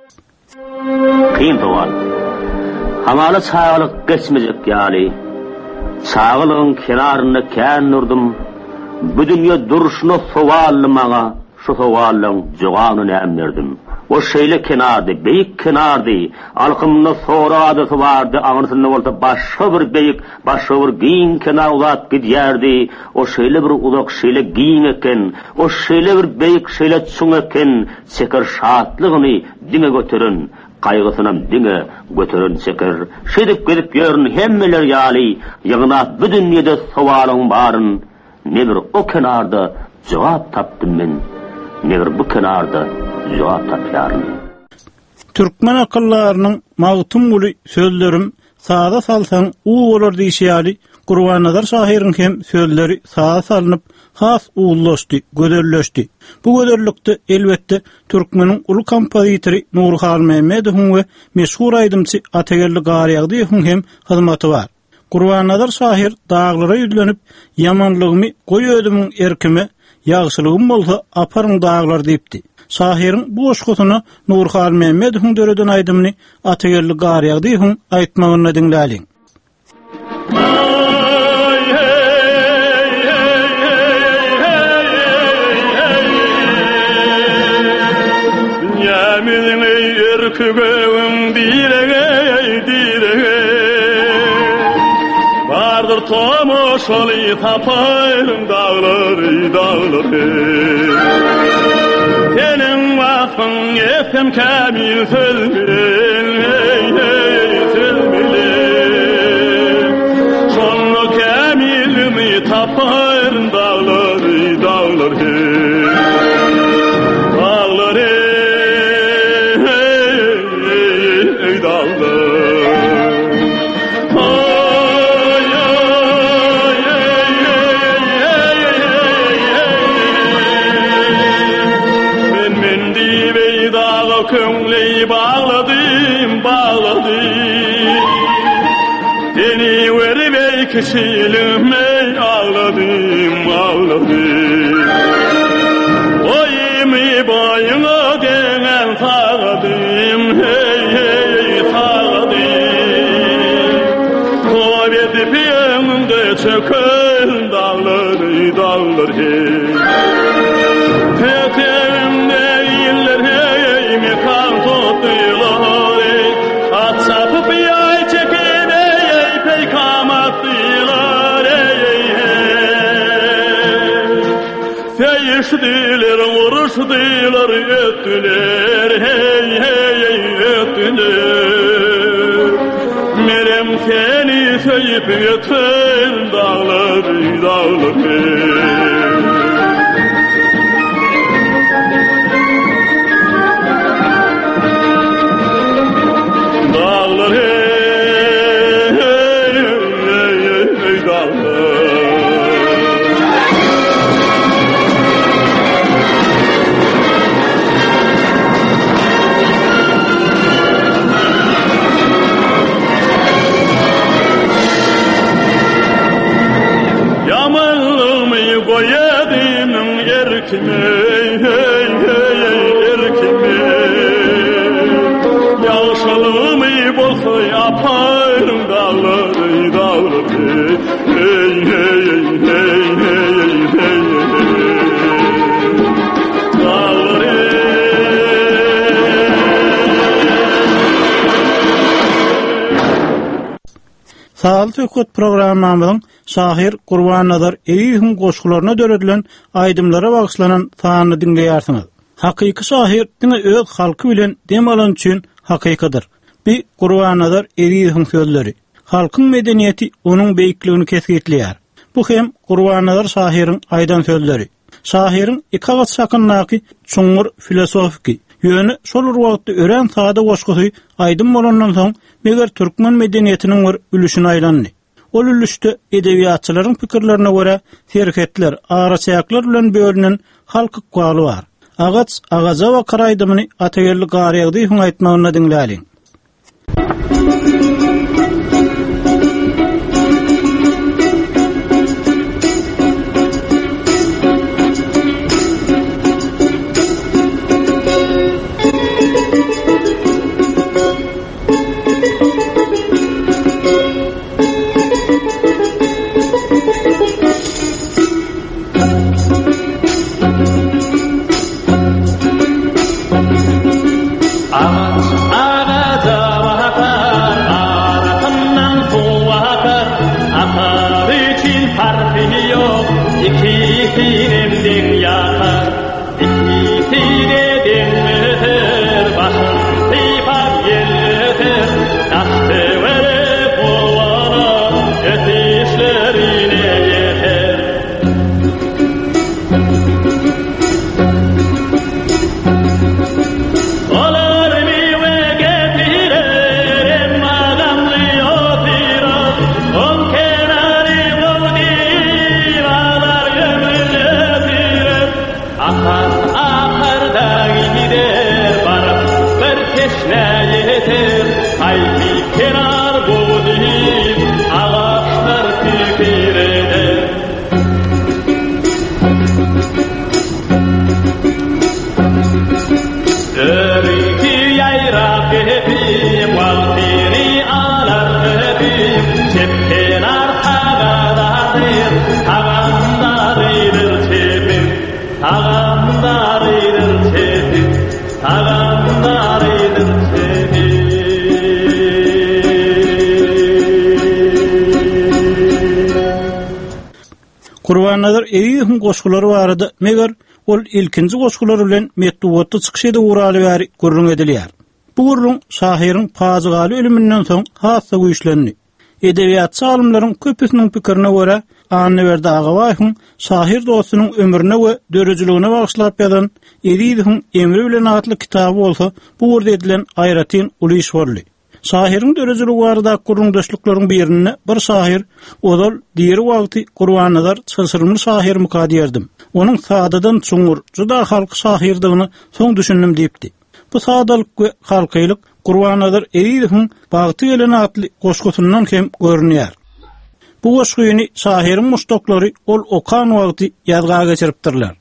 Kyn bolan. Hamaly çağlyk geçmejek ýaly. Sağlygyň kenaryna kän nurdum. Bu dünýä duruşyny sowalmaga, şu sowalyň jogabyny nämerdim. O şeýle kenardy, beýik kenardy, alkymyny sorady sowardy, aňyrsynda bolsa başga bir beýik, başga bir giň kenar uzat gidýärdi. O şeýle bir uzak şeýle giň eken, o şeýle bir beýik şeýle çuň eken, çeker şatlygyny diňe götüren. Kaygısınam diňe götüren çeker. Şedip gelip ýörün hemmeler ýaly, ýygyna bu dünýede sowalyň baryn. Nebir o kenarda jogap tapdym men. Nebir bu kenarda jogap tapýaryn. Türkmen akyllarynyň Magtumuly sözlerim sağa salsaň u bolar diýýäli. Gurban-Nazar şahyryň hem sözleri sağa salynıp has uullaşdy, gözelleşdi. Bu gözellikde elbetde Türkmeniň uly kompozitory Nurhan Mehmedowyň we meşhur aýdymçy Atagerli Garyagdyň hem hyzmaty bar. Gurban-Nazar şahyr daglara ýüzlenip ýamanlygymy goý özümiň erkime, ýagşylygym bolsa aparyň daglar diýipdi. Şahyryň bu goşgusyny Nurhan Mehmedowyň döreden aýdymyny Atagerli Garyagdyň aýtmagyny dinläliň. Kügöwüm direge direge bardyr tomoşaly tapayım dağlary dağlary senin wagtyň etsem kamil söz bilen hey hey söz bilen şonu kamilimi tapayım dağlary dağlary köňli bağladım, bağladım. Seni vermey kişilime ağladım, ağladım. Oyimi boyuna denen sağladım, hey hey sağladım. Koy edip yanımda çökün dağları, dağları hey. Etemde iller hey mi kan tuttular at sapıp yay çekip ey peykam attılar ey seyişdiler vuruşdiler öttüler hey hey öttüler merem seni söyüp ötün dağları dağları apayrım dağları dağları hey hey hey hey hey dağları Sağlık Hükümet programmamızın Şahir Gurbanazar Eriyev'in goşgularyna döredilen aýdymlara bagşlanan sanyny dinleýärsiniz. Hakyky şahir diňe öz halky bilen dem alan üçin hakykydyr. Bir Gurbanazar Eriyev'in sözleri. Halkyň medeniýeti onuň beýikligini kesgitleýär. Bu hem Gurbanazar şahirin aýdan sözleri. Şahirin iki agat sakynnaky çuňur filosofiki ýöne şol wagtda ören sada goşgusy aýdym bolandan soň meger türkmen medeniýetiniň bir ülüşine aýlandy. Ol ülüşde edebiýatçylaryň pikirlerine görä serhetler, araçaýaklar bilen bölünen halky galy bar. Agaç, agaza we karaýdymy ataýerli garyagdy hüň aýtmagyna diňläliň. Gurbanazar Eriyev'in goşgulary barada meger ol ilkinji goşgulary bilen metduwatda çykyşyda uraly bäri gurrun edilýär. Bu gurrun şahirin pazygaly ölümünden soň hassa güýçlendi. Edebiýatçy alymlaryň köpüsiniň pikirine görä, Anneberdi Agabaýyň şahir dostunyň ömrüne we dörejiligine bagşlap ýazan Eriyev'in Emri bilen atly kitaby bolsa, bu gurda edilen aýratyn uly iş boldy. Şahirin dörejiligi barada gurrundaşlyklaryň birine bir şahir, ozal diýeri wagty Gurbanazar çysyrmy şahir mukady ýerdim. Onuň sadadan çuňur, juda halky şahirdigini soň düşündim diýipdi. Bu sadalyk we halkylyk Gurbanazar Eriyev'in bagty gelen atly goşgusyndan hem görünýär. Bu goşguýyny şahirin muştoklary ol okan wagty ýazga geçiripdirler.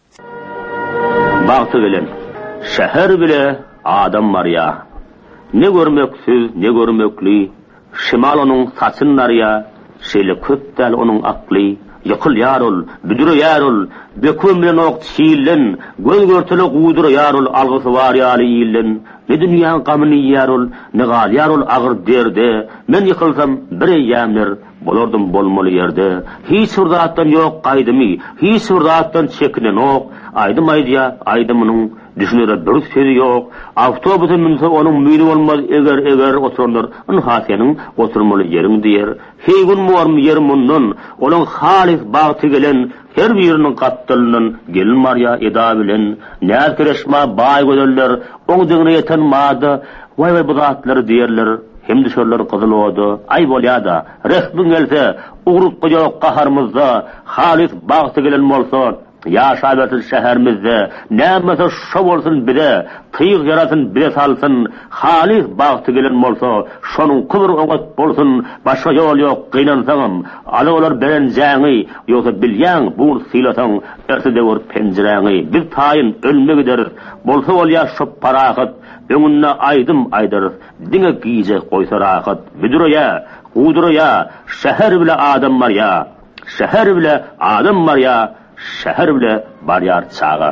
Bagty gelen şäher bile adam bar ýa. Ne görmeksiz, ne görmekli, şimal onun saçınlar ya, şeýle köpdäl onun akly, ýykyl ýarol, büdür ýarol, beküm bilen ok çiýlen, göz görtele guýdur ýarol, algysy bar ýaly ýylen, ne dünýäň gamyny ýarol, ne gal ýarol agyr derde, men ýykylsam bir ýamler bolardym bolmaly ýerde, hiç surdatdan ýok gaýdymy, hiç surdatdan çekinen ok, aýdym aýdya, aýdymynyň düşünere bir sözi yok. Avtobusun minse onun mühini olmaz eger eger otururlar. Onun hasiyinin oturmalı yerin diyer. Heygun muarm yerim ondan. Onun halis bağıtı gelen her birinin kattılının gelin marya eda bilen. Nâr kireşma bağ göderler. Onun dığına yeten mağda. Vay vay bu zatları diyerler. Hem dışarıları kızılıyordu. Ay bolyada. Resmin gelse uğrut koca kaharımızda halis bağıtı gelen olsa yaşabatı şehrimizde nämese şo bolsun bide, tyýyk yarasyn bide salsyn, halis bagty gelen bolsa, şonuň kubur oňat bolsun, başga ýol ýok, gynansaňam, alalar beren jaňy, ýoksa bilýän bu sylasaň, ertede bir penjiräňi, bir taýyn ölme gider, bolsa ol ýaşap parahat, öňünde aýdym aýdar, diňe giýje goýsa rahat, büdürýä, uýdurýa, şäher bile adam bar ýa, şäher bile adam bar ýa, şäher bile barýar çaga.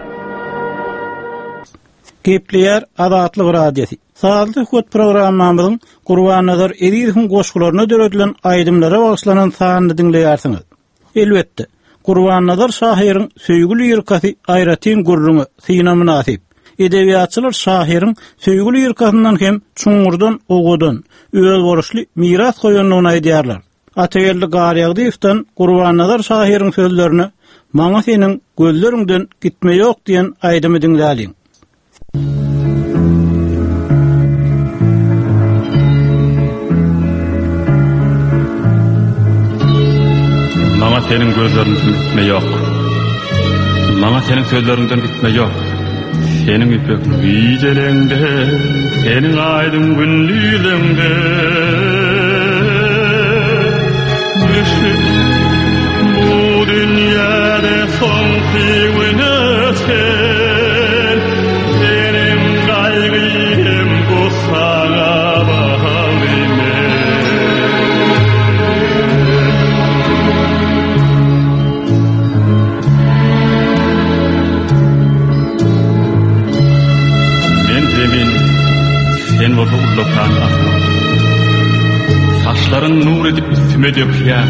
Gepleýär Azatlyk radiosi. Sağlık hukuk programmamyzyň Gurbannazar Eriýewiň goşgularyna döredilen aýdymlara bagyşlanan sanyny dinleýärsiňiz. Elbetde, Gurbannazar şahyryň söýgüli ýyrkasy Aýratyn gurruňy syna münasip. Edebiýatçylar şahyryň söýgüli ýyrkasyndan hem çuňurdan ogudan öz borçly miras goýanlygyny aýdýarlar. Ataýerli Garyagdyewden Gurbannazar şahyryň sözlerini "Maňa seniň gözleriňden gitme ýok" diýen aýdymy dinläliň. Maňa seniň gözleriňden gitme ýok. Maňa seniň sözleriňden gitme ýok. Seniň ipek wijelende, seniň aýdym günlüýlüňde. Bu dünýäde soňky sen, seniň gaýrym bu saga bahalyme. Sen bolsa ullokan asma. Saçlaryň nur edip üstüme dökýär.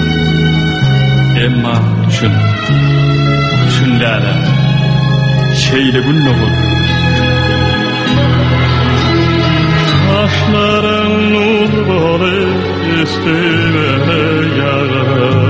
Emma düşün. Düşünlere. Şeýle gün olur. Saçlaryň nur bolyp üstüme ýagar.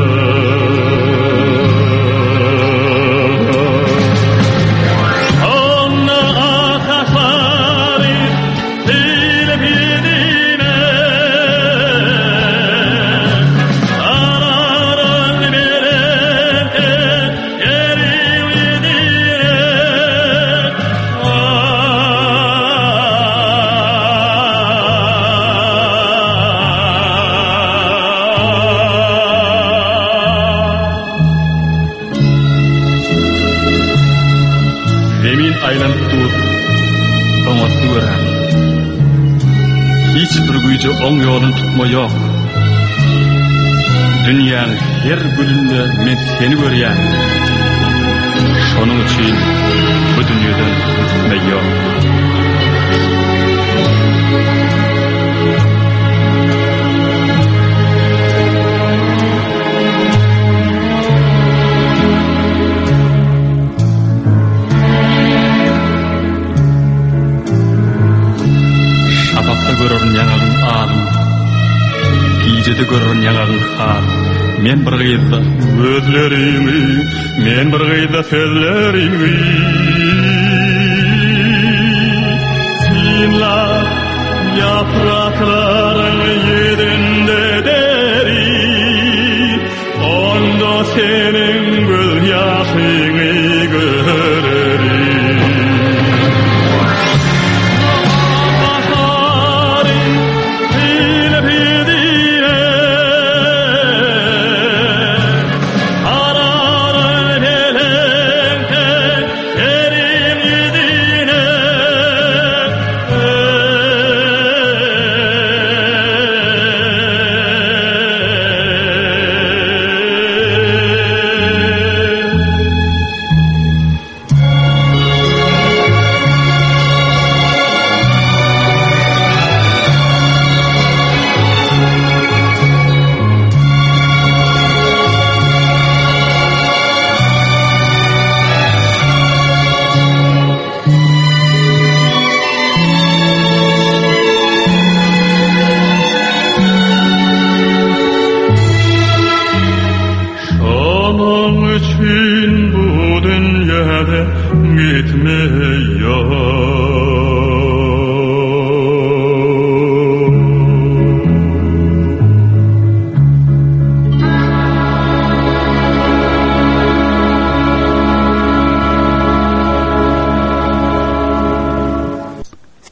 Oň ýolun tutma ýok. Dünýäň her gülünde men seni görýän. Şonuň üçin bu dünýeden gitme ýok. Şapakda görürün ýanagyň alym, gijede görürün ýanagyň har. Men bir gyzda gözlerimi, men bir gyzda sözlerimi. Sinla yapraklaryň ýerinde deri, onda seniň göz ýaşyňy görerim.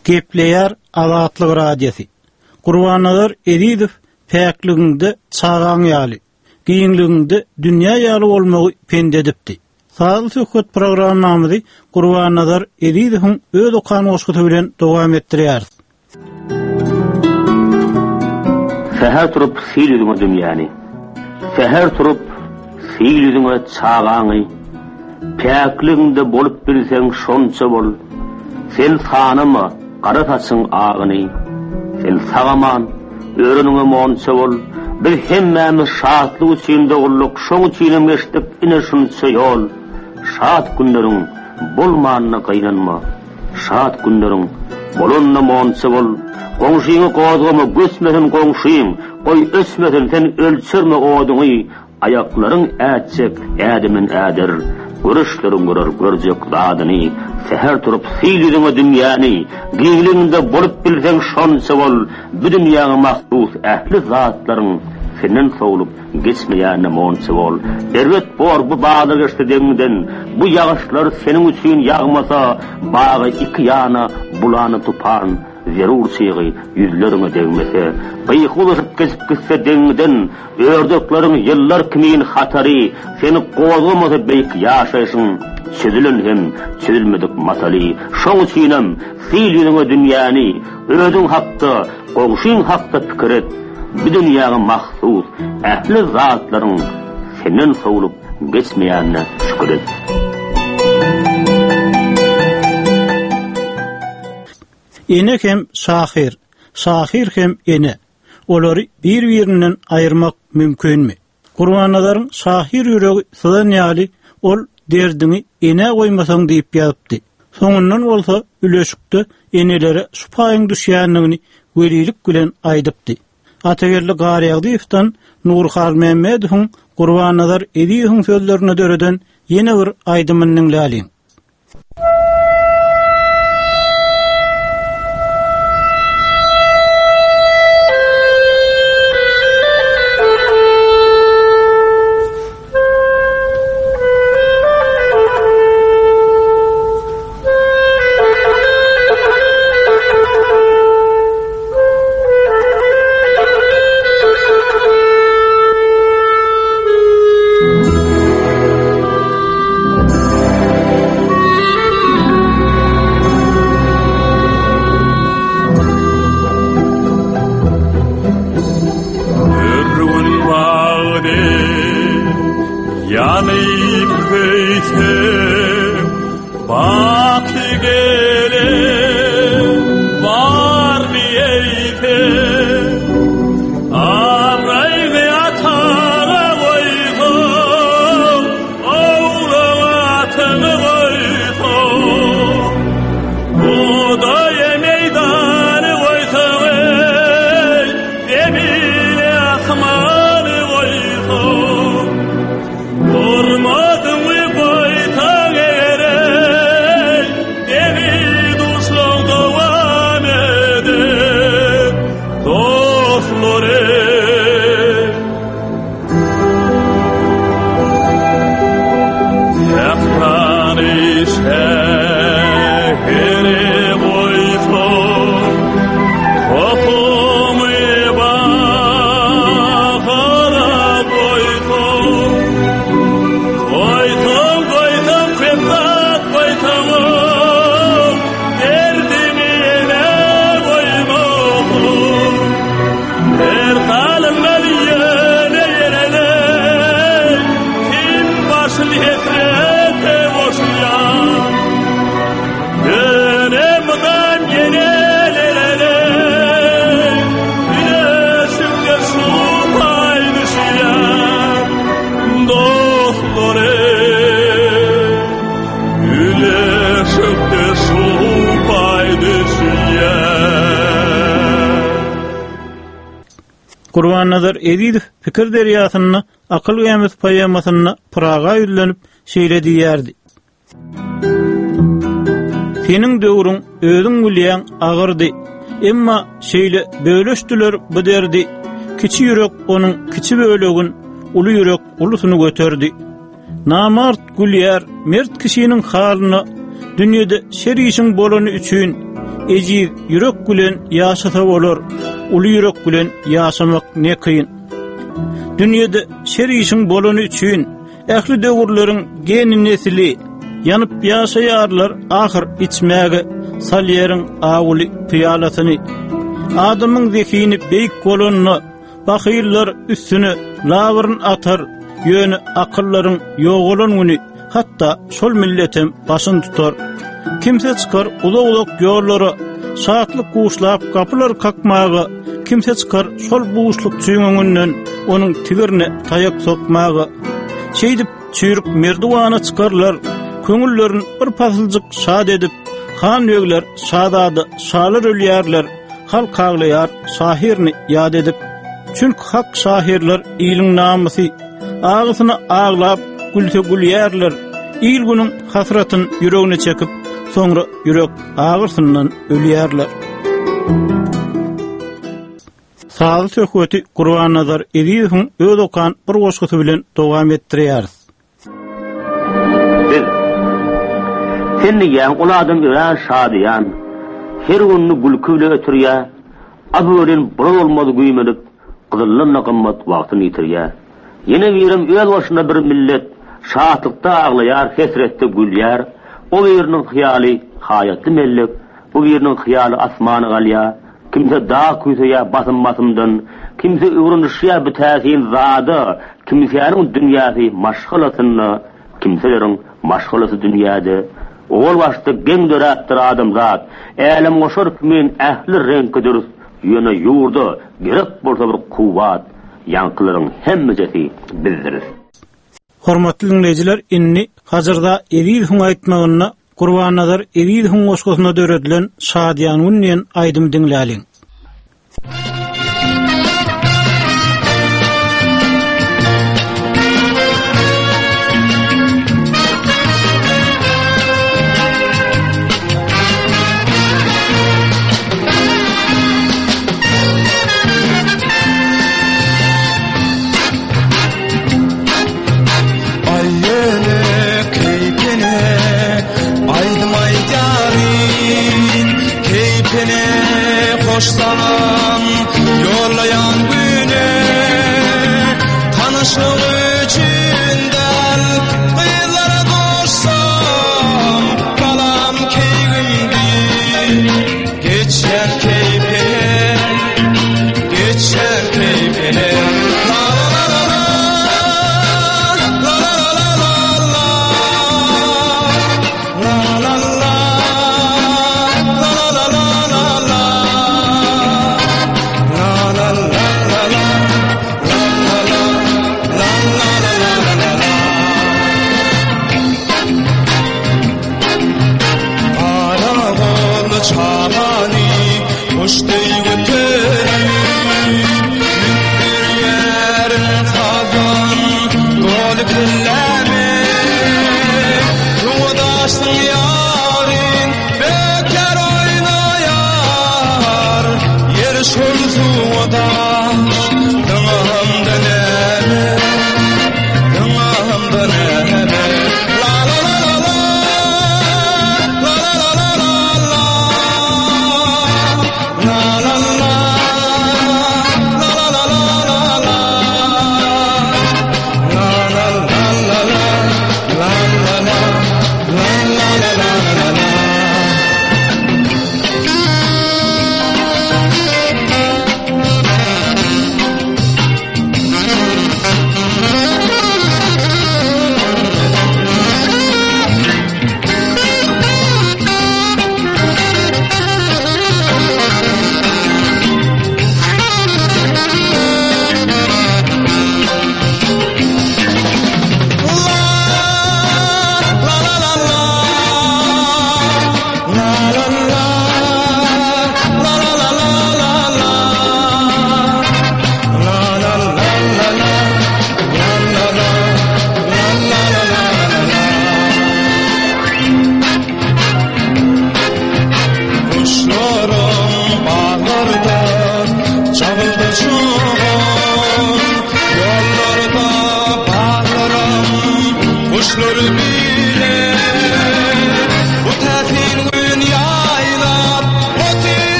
Gepleýär Azatlyk radiosi. Gurbanazar Edidiw päkliginde çağan ýaly, giňliginde dünýä ýaly bolmagy pendedipdi. Sağlı söhbet programmamyzy Gurbanazar Edidiwiň öz okan goşguty bilen dowam etdirýär. Seher turup siýlüdiňe dünýäni. Seher turup siýlüdiňe çağaňy. Päkliginde bolup bilseň şonça bol. Sen sanama gara taçyň agyny. Sen sagaman öýreniňe monça bol. Bir hemmämiz şatlyk üçin dogurluk, şoň üçin geçdik ine şunça ýol. Şat günleriň bolmanyna gaýnanma. Şat günleriň bolonna monça bol. Goňşyňy gozgama gösmeden goňşyň, goý ösmeden sen ölçürme oduňy. Ayaklaryň äçek, ädimin ädir. Görüşlerin görür görjek zadyny. Seher turup siýlüdiňe dünýäni, giňliginde bolup bilseň şonça bol. Bu dünýäge mahsus ähli zatlaryň senden sowlup geçmeýän monça bol. Erwet bor bu bagda geçdi deňden, bu ýaşlar seniň üçin ýagmasa, bagy iki ýana bulany tupan. Zerur çygy yüzlerine degmese, beýhulyp kesip gitse deňden, ördökleriň ýyllar kimin hatary, seni gowgamasa beýik ýaşaýsyň, çizilen hem çizilmedik masaly. Şoň üçinem siýlüdiňe dünýäni, özüň hakda, goňşyň hakda pikir et. Bu dünýäge mahsus ähli zatlaryň senden sowlup geçmeýänine şükür et. Ene hem şahir, şahir hem ene. Olary bir-birinden aýyrmak mümkinmi? Gurbanlaryň şahir ýüregi sydan ýaly ol derdini ene goýmasaň diýip ýazypdy. Soňundan bolsa üleşikde enelere supaýyň düşýänligini welilik bilen aýdypdy. Atagerli Gary Agdyewdan Nurhal Mehmedowyň Gurbanazar Edidiwiň sözlerine döreden ýene bir aýdymynyň laliň. Gurbanazar Edidiw pikir derýasyny akyl gämez paýamasyny Praga ýüzlenip şeýledi ýerdi. Seniň döwrüň özüň bilýän agyrdy, emma şeýle böleşdiler bu derdi. Kiçi ýürek onuň kiçi bölegin, uly ýürek ulusyny göterdi. Namart gülýär mert kişiniň halyny, dünýede şer işiň bolany üçin eji yürek gülen yaşata bolar, ulu yürek gülen yaşamak ne kıyın. Dünyada şerişin bolonu üçün, ähli döwürleriň geni nesili, yanıp yaşayarlar ahir içmäge salyerin awuly piyalatyny. Adamyň zekini beýik bolanyny, bahyyllar üstüne lawryn atar, ýöne akyllaryň ýok bolanyny, hatta şol milletem başyn tutar. Kimse çıkar ulak-ulak ýollara, saatlyk guşlap kapylar kakmagy, kimse çıkar şol buğuşluk çüýüňinden onuň tigirine tayak sokmagy. Şeýdip çüýrük merdiwana çıkarlar, köňüllerini bir pasyldyk şad edip, han ögler şadady şalar ölýärler, halk aglaýar şahirni ýad edip. Çünki hak şahirler ýylyň namysy, agysyny aglap gülse gülýärler, ýyl günüň hasratyn ýüregine çekip, soňra ýürek agyrsynyň ölýärler. Sağlı söhbeti Gurbanazar Eriýewiň öz okan bir goşgusy bilen dowam etdirýär. Seni ýan uladym ören şadyan, her günni gülkü bilen ötürýär, abören bir bolmady güýmenip, gyzyllyna gymmat wagtyny ýitirýär. Ýene birim öz başyna bir millet şatlykda aglaýar, kesretde gülýär. O biriniň hyýaly hayatly mellik, bu biriniň hyýaly asmany galýar. Kimse dağ kuysuya basınmasından, kimse uğrunuşya bütäsin zady, kimsenin dünyasy maşgulatyny, kimselerin maşgulası dünyada. Ol başda geň döräpdir adam zat. Älim oşur kimin ähli renkidir, ýöne ýurda gerek bolsa bir kuwat, ýankylaryň hemmesi bizdirir. Hormatly dinleyijiler, inni hazırda Eriýewiň aýtmagyna Gurbanazar Eriýewiň goşgusyna döredilen Şadyan Unniýen aýdym dinläliň. Koşsam yollayan güne tanışık üçünden kıyılara koşsam kalam keygimdi geçer keyfine geçer keyfine la la la la la la la la la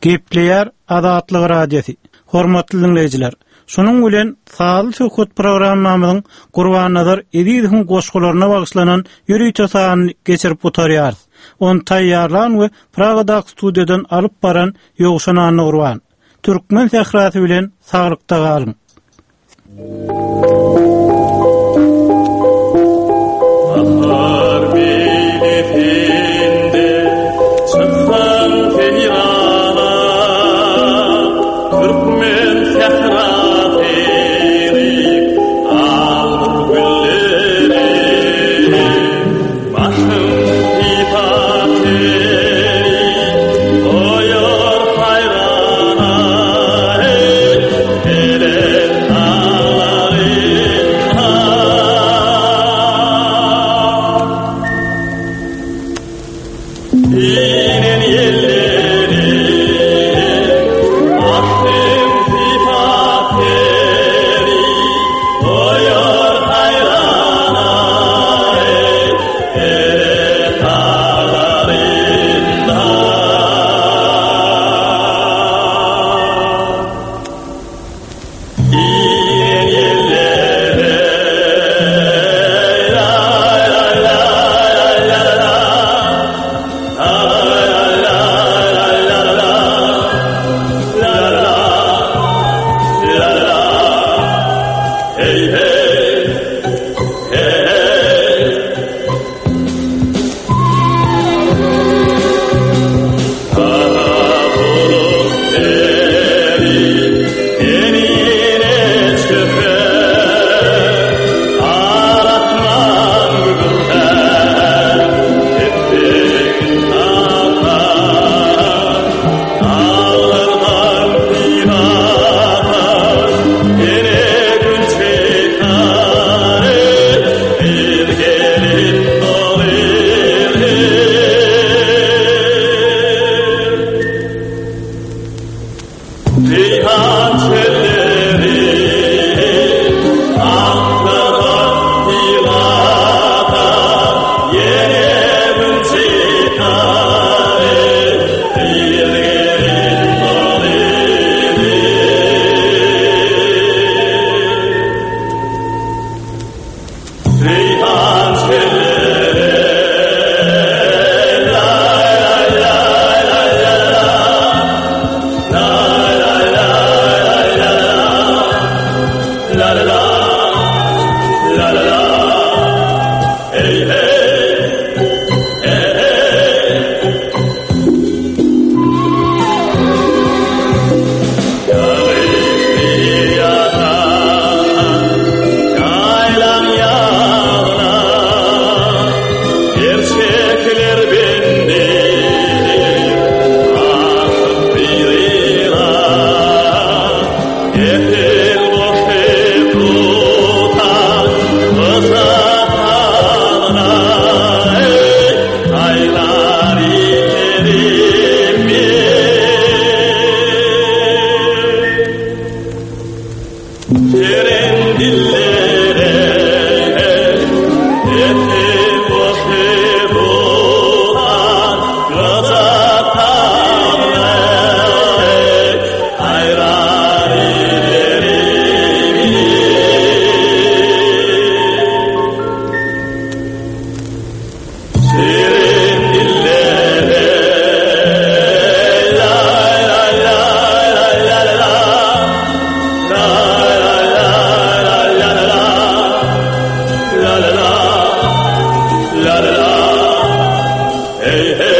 Gepleyer Adatlyk radiosi. Hormatly dinleyijiler, şonuň bilen Sağlyk söhbet programmamyzyň Gurbannazar Ediýetiniň goşgularyna bagyşlanan ýürüýte sanyny geçirip oturýar. On taýýarlan we Pragada studiýadan alyp baran ýogşanany Gurban. Türkmen sährasy bilen saglykda galyň. Hey, hey.